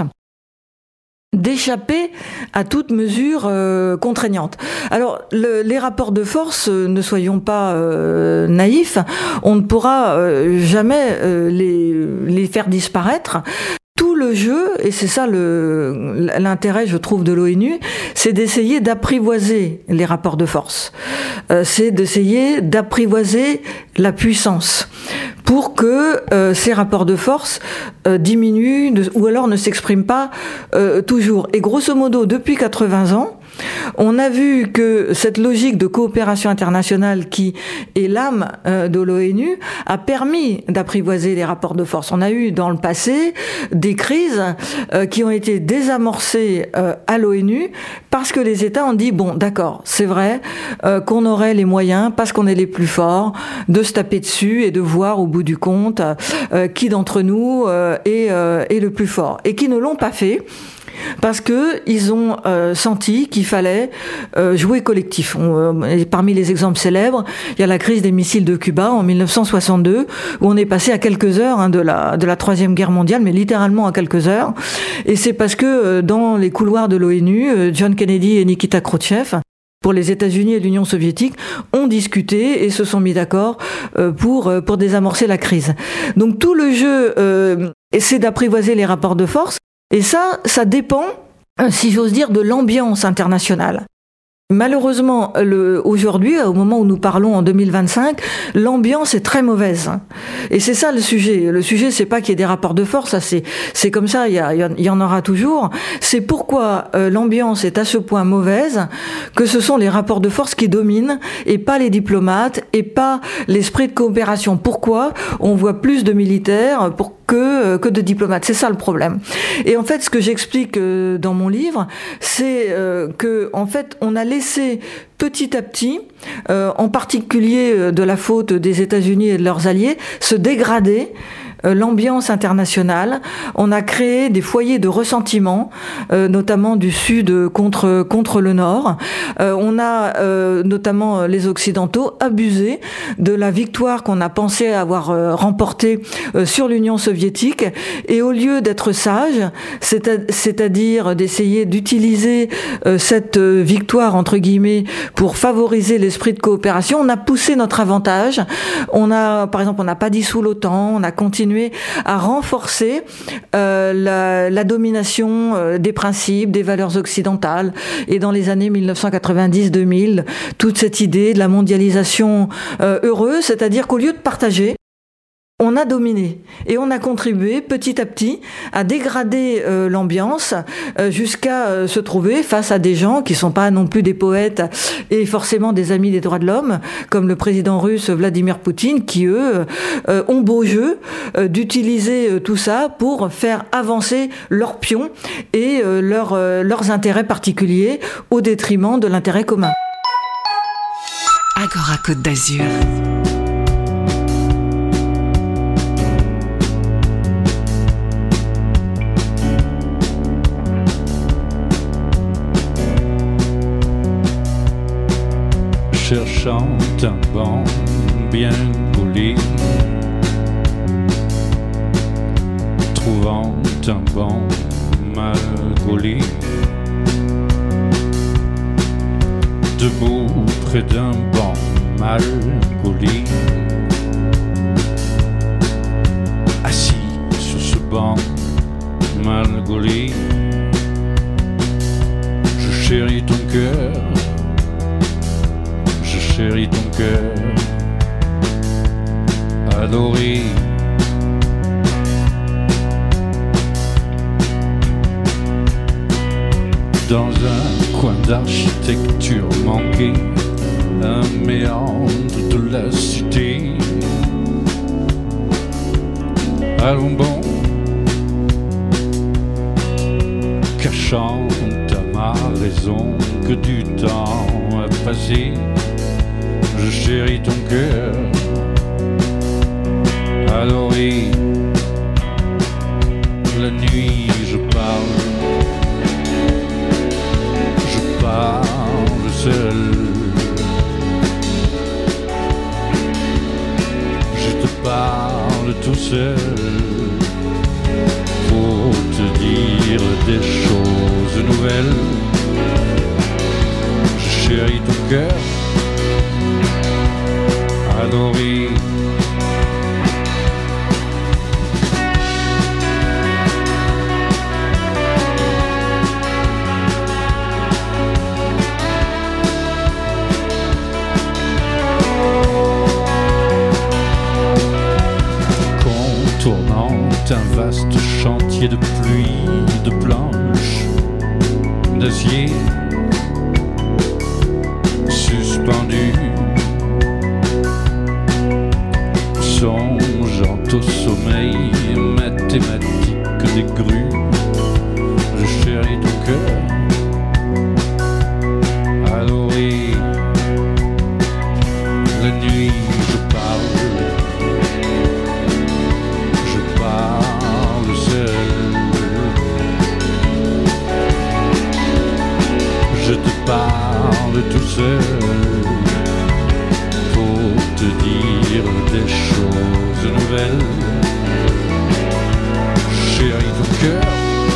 Speaker 2: d'échapper à toute mesure contraignante. Alors, les rapports de force, ne soyons pas naïfs, on ne pourra jamais les faire disparaître. Tout le jeu, et c'est ça l'intérêt, je trouve, de l'ONU, c'est d'essayer d'apprivoiser les rapports de force. C'est d'essayer d'apprivoiser la puissance pour que ces rapports de force diminuent ou alors ne s'expriment pas toujours. Et grosso modo, depuis 80 ans, on a vu que cette logique de coopération internationale qui est l'âme de l'ONU a permis d'apprivoiser les rapports de force. On a eu dans le passé des crises qui ont été désamorcées à l'ONU parce que les États ont dit, bon, d'accord, c'est vrai qu'on aurait les moyens, parce qu'on est les plus forts, de se taper dessus et de voir au bout du compte qui d'entre nous est le plus fort. Et qui ne l'ont pas fait. Parce que ils ont senti qu'il fallait jouer collectif. Parmi les exemples célèbres, il y a la crise des missiles de Cuba en 1962, où on est passé à quelques heures de la Troisième Guerre mondiale, mais littéralement à quelques heures. Et c'est parce que dans les couloirs de l'ONU, John Kennedy et Nikita Khrouchtchev, pour les États-Unis et l'Union soviétique, ont discuté et se sont mis d'accord pour désamorcer la crise. Donc tout le jeu, c'est d'apprivoiser les rapports de force. Et ça dépend, si j'ose dire, de l'ambiance internationale. Malheureusement, aujourd'hui, au moment où nous parlons en 2025, l'ambiance est très mauvaise. Et c'est ça le sujet. Le sujet, c'est pas qu'il y ait des rapports de force, ça c'est comme ça, il y en aura toujours. C'est pourquoi l'ambiance est à ce point mauvaise que ce sont les rapports de force qui dominent et pas les diplomates et pas l'esprit de coopération. Pourquoi on voit plus de militaires que de diplomates? C'est ça le problème. Et en fait, ce que j'explique dans mon livre, c'est que en fait, on a laissé petit à petit, en particulier de la faute des États-Unis et de leurs alliés, se dégrader l'ambiance internationale. On a créé des foyers de ressentiment, notamment du Sud contre le Nord. On a, notamment les Occidentaux, abusé de la victoire qu'on a pensé avoir remportée sur l'Union soviétique. Et au lieu d'être sage, c'est-à-dire d'essayer d'utiliser cette victoire, entre guillemets, pour favoriser l'esprit de coopération, on a poussé notre avantage. Par exemple, on n'a pas dissous l'OTAN, on a continué à renforcer la domination des principes, des valeurs occidentales. Et dans les années 1990-2000, toute cette idée de la mondialisation heureuse, c'est-à-dire qu'au lieu de partager, on a dominé et on a contribué petit à petit à dégrader l'ambiance jusqu'à se trouver face à des gens qui sont pas non plus des poètes et forcément des amis des droits de l'homme, comme le président russe Vladimir Poutine, qui eux ont beau jeu d'utiliser tout ça pour faire avancer leurs pions et leurs intérêts particuliers au détriment de l'intérêt commun.
Speaker 3: Agora Côte d'Azur.
Speaker 5: Cherchant un banc bien poli, trouvant un banc mal poli, debout près d'un banc mal poli, assis sur ce banc mal poli, je chéris ton cœur. Je chéris ton cœur adoré. Dans un coin d'architecture manquée, un méandre de la cité. Allons bon, cachant à ma raison que du temps a passé. Je chéris ton cœur adoré. La nuit je parle seul. Je te parle tout seul pour te dire des choses nouvelles. Je chéris ton cœur adoré. pieds de pluie, de planches, d'acier suspendu, songeant au sommeil mathématique des grues. Je chéris ton cœur, adoré. La nuit je parle seul. Je te parle tout seul pour te dire des choses nouvelles. Chérie, ton cœur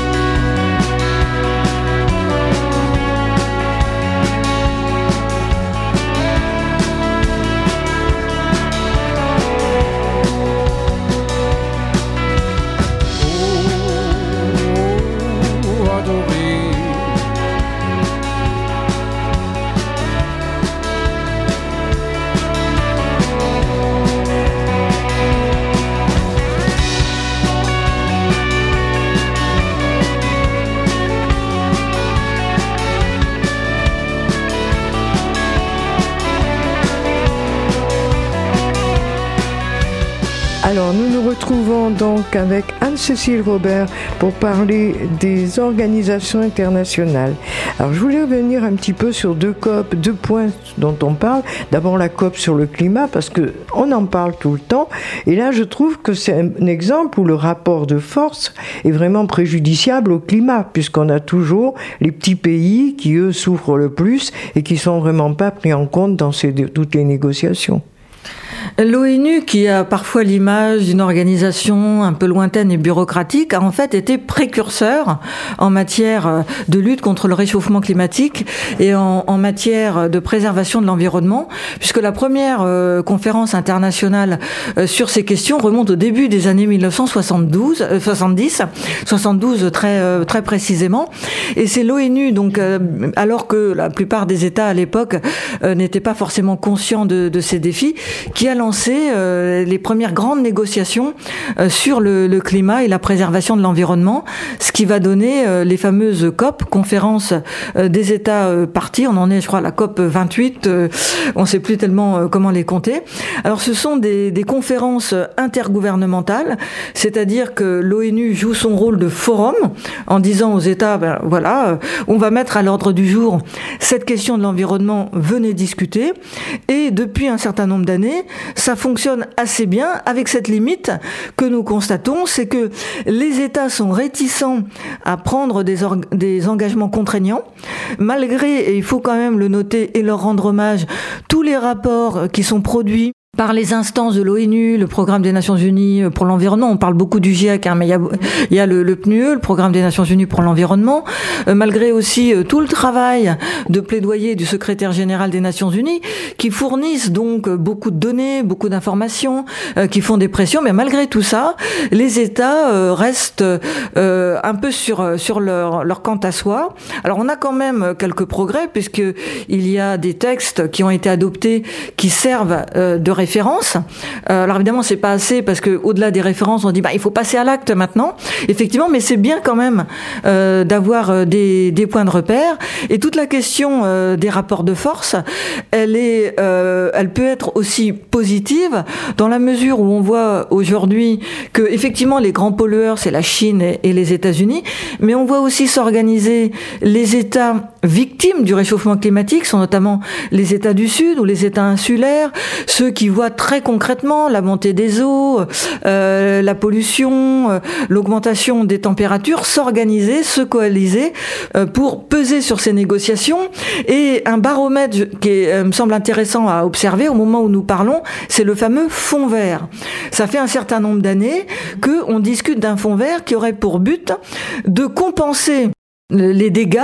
Speaker 1: Alors nous nous retrouvons donc avec Anne-Cécile Robert pour parler des organisations internationales. Alors je voulais revenir un petit peu sur deux points dont on parle. D'abord la COP sur le climat, parce qu'on en parle tout le temps. Et là je trouve que c'est un exemple où le rapport de force est vraiment préjudiciable au climat, puisqu'on a toujours les petits pays qui eux souffrent le plus et qui sont vraiment pas pris en compte dans toutes les négociations.
Speaker 2: L'ONU, qui a parfois l'image d'une organisation un peu lointaine et bureaucratique, a en fait été précurseur en matière de lutte contre le réchauffement climatique et en matière de préservation de l'environnement, puisque la première conférence internationale sur ces questions remonte au début des années 1972 très précisément. Et c'est l'ONU, donc, alors que la plupart des États à l'époque n'étaient pas forcément conscients de ces défis, qui a lancé les premières grandes négociations sur le climat et la préservation de l'environnement, ce qui va donner les fameuses COP, conférences des États partis. On en est, je crois, à la COP 28, on ne sait plus tellement comment les compter. Alors ce sont des conférences intergouvernementales, c'est-à-dire que l'ONU joue son rôle de forum en disant aux États, on va mettre à l'ordre du jour cette question de l'environnement, venez discuter. Et depuis un certain nombre d'années, ça fonctionne assez bien, avec cette limite que nous constatons, c'est que les États sont réticents à prendre des engagements contraignants, malgré, et il faut quand même le noter et leur rendre hommage, tous les rapports qui sont produits par les instances de l'ONU, le Programme des Nations Unies pour l'environnement. On parle beaucoup du GIEC, mais il y a le PNUE, le Programme des Nations Unies pour l'environnement. Malgré aussi tout le travail de plaidoyer du secrétaire général des Nations Unies, qui fournissent donc beaucoup de données, beaucoup d'informations, qui font des pressions, mais malgré tout ça, les États restent un peu sur leur quant à soi. Alors on a quand même quelques progrès, puisqu'il y a des textes qui ont été adoptés qui servent de référence. Alors évidemment, c'est pas assez, parce que au-delà des références, on dit il faut passer à l'acte maintenant. Effectivement, mais c'est bien quand même d'avoir des points de repère. Et toute la question des rapports de force, elle peut être aussi positive dans la mesure où on voit aujourd'hui que effectivement les grands pollueurs, c'est la Chine et les États-Unis, mais on voit aussi s'organiser les États victimes du réchauffement climatique, sont notamment les États du Sud ou les États insulaires, ceux qui voient très concrètement la montée des eaux, la pollution, l'augmentation des températures, s'organiser, se coaliser pour peser sur ces négociations. Et un baromètre qui me semble intéressant à observer au moment où nous parlons, c'est le fameux fonds vert. Ça fait un certain nombre d'années qu'on discute d'un fonds vert qui aurait pour but de compenser les dégâts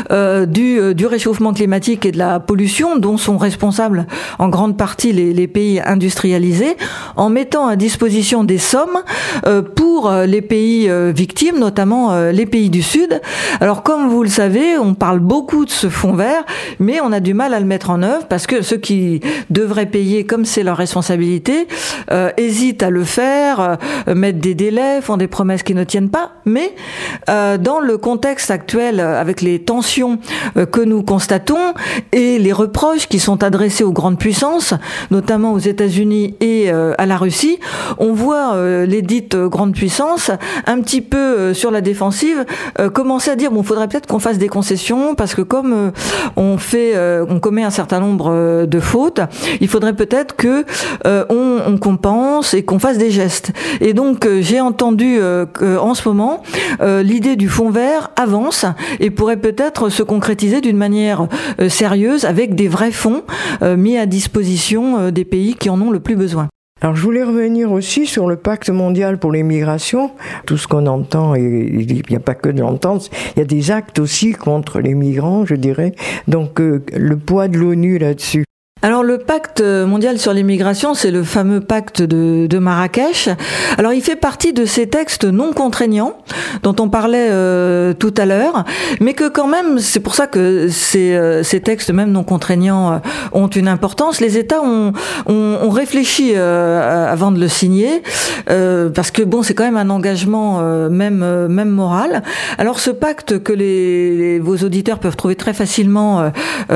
Speaker 2: du réchauffement climatique et de la pollution dont sont responsables en grande partie les pays industrialisés, en mettant à disposition des sommes pour les pays victimes, notamment les pays du Sud. Alors comme vous le savez, on parle beaucoup de ce fonds vert, mais on a du mal à le mettre en œuvre parce que ceux qui devraient payer comme c'est leur responsabilité hésitent à le faire, mettent des délais, font des promesses qui ne tiennent pas. Mais dans le contexte actuel, avec les tensions que nous constatons et les reproches qui sont adressés aux grandes puissances, notamment aux États-Unis et à la Russie, on voit les dites grandes puissances un petit peu sur la défensive commencer à dire bon, faudrait peut-être qu'on fasse des concessions parce que comme on commet un certain nombre de fautes, il faudrait peut-être que on compense et qu'on fasse des gestes. Et donc j'ai entendu qu'en ce moment l'idée du fonds vert avance et pourrait peut-être se concrétiser d'une manière sérieuse avec des vrais fonds mis à disposition des pays qui en ont le plus besoin.
Speaker 1: Alors je voulais revenir aussi sur le pacte mondial pour les migrations. Tout ce qu'on entend, et il n'y a pas que de l'entendre, il y a des actes aussi contre les migrants, je dirais. Donc le poids de l'ONU là-dessus.
Speaker 2: Alors le pacte mondial sur l'immigration, c'est le fameux pacte de Marrakech. Alors il fait partie de ces textes non contraignants dont on parlait tout à l'heure, mais que quand même, c'est pour ça que ces textes même non contraignants ont une importance. Les États ont réfléchi avant de le signer, parce que bon, c'est quand même un engagement même moral. Alors ce pacte que vos auditeurs peuvent trouver très facilement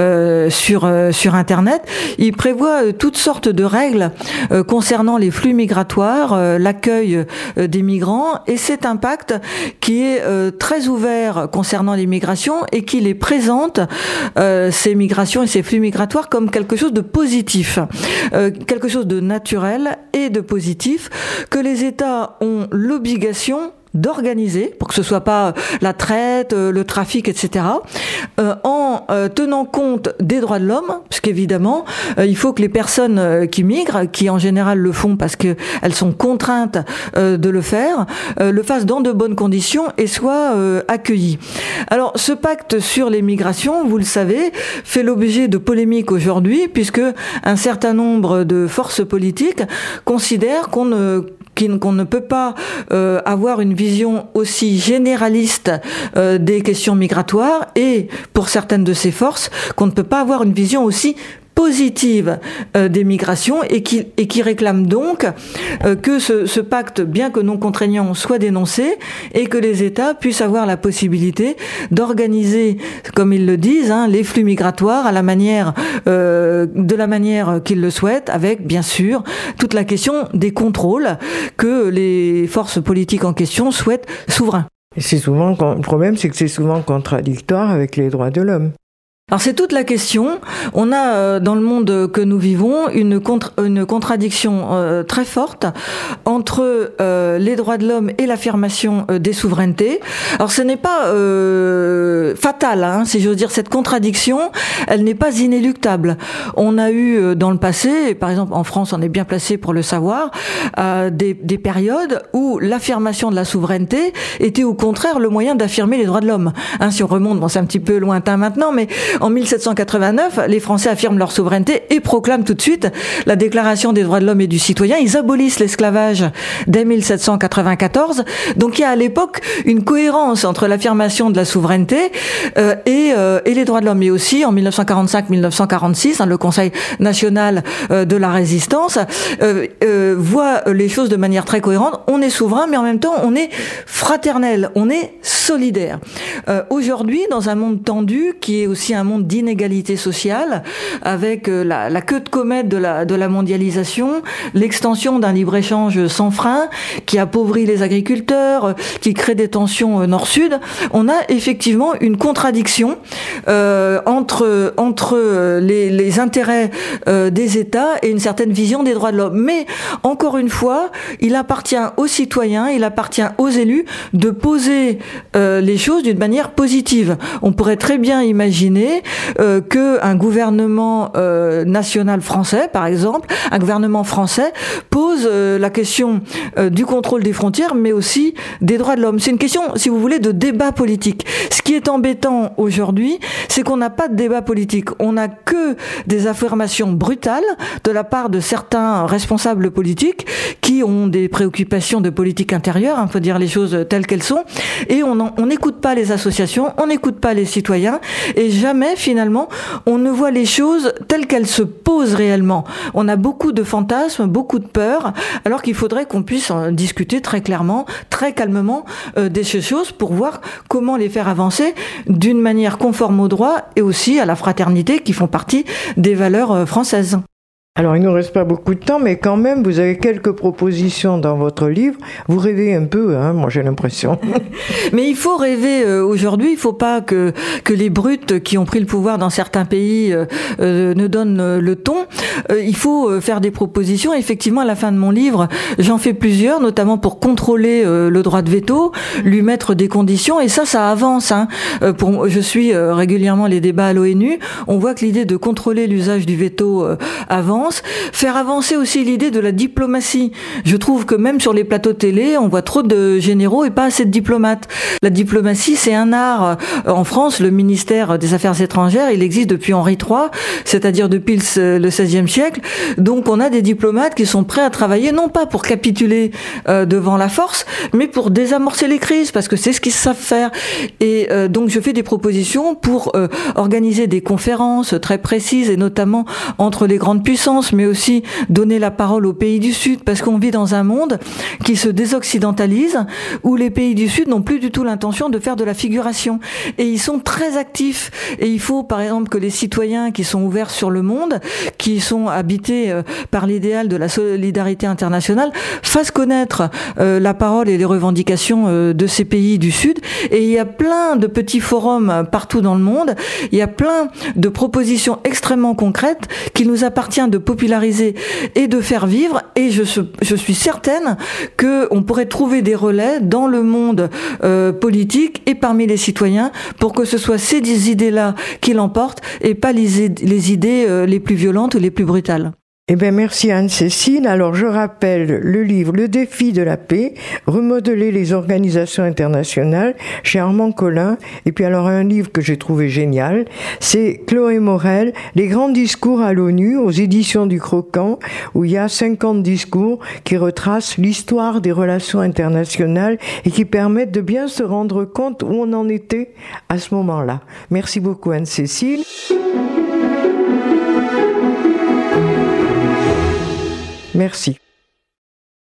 Speaker 2: sur Internet, il prévoit toutes sortes de règles concernant les flux migratoires, l'accueil des migrants, et c'est un pacte qui est très ouvert concernant les migrations et qui les présente, ces migrations et ces flux migratoires, comme quelque chose de positif, quelque chose de naturel et de positif, que les États ont l'obligation d'organiser, pour que ce soit pas la traite, le trafic, etc., en tenant compte des droits de l'homme, parce qu'évidemment, il faut que les personnes qui migrent, qui en général le font parce que elles sont contraintes de le faire, le fassent dans de bonnes conditions et soient accueillies. Alors, ce pacte sur les migrations, vous le savez, fait l'objet de polémiques aujourd'hui, puisque un certain nombre de forces politiques considèrent qu'on ne peut pas avoir une vision aussi généraliste des questions migratoires, et pour certaines de ces forces, qu'on ne peut pas avoir une vision aussi positive des migrations, et qui réclame donc que ce pacte, bien que non contraignant, soit dénoncé et que les États puissent avoir la possibilité d'organiser, comme ils le disent, les flux migratoires de la manière qu'ils le souhaitent, avec bien sûr toute la question des contrôles que les forces politiques en question souhaitent souverains.
Speaker 1: Et le problème, c'est que c'est souvent contradictoire avec les droits de l'homme.
Speaker 2: Alors c'est toute la question. On a dans le monde que nous vivons une contradiction très forte entre les droits de l'homme et l'affirmation des souverainetés. Alors ce n'est pas fatal, si j'ose dire. Cette contradiction, elle n'est pas inéluctable. On a eu dans le passé, et par exemple en France, on est bien placé pour le savoir, des périodes où l'affirmation de la souveraineté était au contraire le moyen d'affirmer les droits de l'homme. Si on remonte, c'est un petit peu lointain maintenant, mais en 1789, les Français affirment leur souveraineté et proclament tout de suite la Déclaration des droits de l'homme et du citoyen. Ils abolissent l'esclavage dès 1794. Donc il y a à l'époque une cohérence entre l'affirmation de la souveraineté et les droits de l'homme. Et aussi en 1945-1946, le Conseil national de la résistance voit les choses de manière très cohérente. On est souverain, mais en même temps on est fraternel, on est solidaire. Aujourd'hui, dans un monde tendu, qui est aussi un monde d'inégalité sociale, avec la queue de comète de la mondialisation, l'extension d'un libre-échange sans frein, qui appauvrit les agriculteurs, qui crée des tensions nord-sud, on a effectivement une contradiction entre les intérêts des États et une certaine vision des droits de l'homme. Mais, encore une fois, il appartient aux citoyens, il appartient aux élus de poser les choses d'une manière positive. On pourrait très bien imaginer imaginer qu'un gouvernement national français, par exemple, un gouvernement français pose la question du contrôle des frontières, mais aussi des droits de l'homme. C'est une question, si vous voulez, de débat politique. Ce qui est embêtant aujourd'hui, c'est qu'on n'a pas de débat politique. On n'a que des affirmations brutales de la part de certains responsables politiques qui ont des préoccupations de politique intérieure, on peut dire les choses telles qu'elles sont, et on n'écoute pas les associations, on n'écoute pas les citoyens, et jamais, finalement, on ne voit les choses telles qu'elles se posent réellement. On a beaucoup de fantasmes, beaucoup de peurs, alors qu'il faudrait qu'on puisse en discuter très clairement, très calmement de ces choses pour voir comment les faire avancer d'une manière conforme au droit et aussi à la fraternité qui font partie des valeurs françaises.
Speaker 1: Alors, il ne nous reste pas beaucoup de temps, mais quand même, vous avez quelques propositions dans votre livre. Vous rêvez un peu, hein, moi j'ai l'impression.
Speaker 2: Mais il faut rêver aujourd'hui. Il ne faut pas que les brutes qui ont pris le pouvoir dans certains pays ne donnent le ton. Il faut faire des propositions. Effectivement, à la fin de mon livre, j'en fais plusieurs, notamment pour contrôler le droit de veto, lui mettre des conditions. Et ça avance. Hein. Je suis régulièrement les débats à l'ONU. On voit que l'idée de contrôler l'usage du veto avance. Faire avancer aussi l'idée de la diplomatie. Je trouve que même sur les plateaux télé, on voit trop de généraux et pas assez de diplomates. La diplomatie, c'est un art. En France, le ministère des Affaires étrangères, il existe depuis Henri III, c'est-à-dire depuis le XVIe siècle. Donc on a des diplomates qui sont prêts à travailler, non pas pour capituler devant la force, mais pour désamorcer les crises, parce que c'est ce qu'ils savent faire. Et donc je fais des propositions pour organiser des conférences très précises, et notamment entre les grandes puissances, mais aussi donner la parole aux pays du Sud, parce qu'on vit dans un monde qui se désoccidentalise, où les pays du Sud n'ont plus du tout l'intention de faire de la figuration. Et ils sont très actifs. Et il faut, par exemple, que les citoyens qui sont ouverts sur le monde, qui sont habités par l'idéal de la solidarité internationale, fassent connaître la parole et les revendications de ces pays du Sud. Et il y a plein de petits forums partout dans le monde. Il y a plein de propositions extrêmement concrètes qu'il nous appartient de populariser et de faire vivre, et je suis certaine qu'on pourrait trouver des relais dans le monde politique et parmi les citoyens pour que ce soit ces idées-là qui l'emportent et pas les idées les plus violentes ou les plus brutales.
Speaker 1: Eh bien, merci Anne-Cécile. Alors, je rappelle le livre Le défi de la paix, remodeler les organisations internationales, chez Armand Collin. Et puis alors, un livre que j'ai trouvé génial, c'est Chloé Morel, Les grands discours à l'ONU, aux éditions du Croquant, où il y a 50 discours qui retracent l'histoire des relations internationales et qui permettent de bien se rendre compte où on en était à ce moment-là. Merci beaucoup Anne-Cécile. Merci.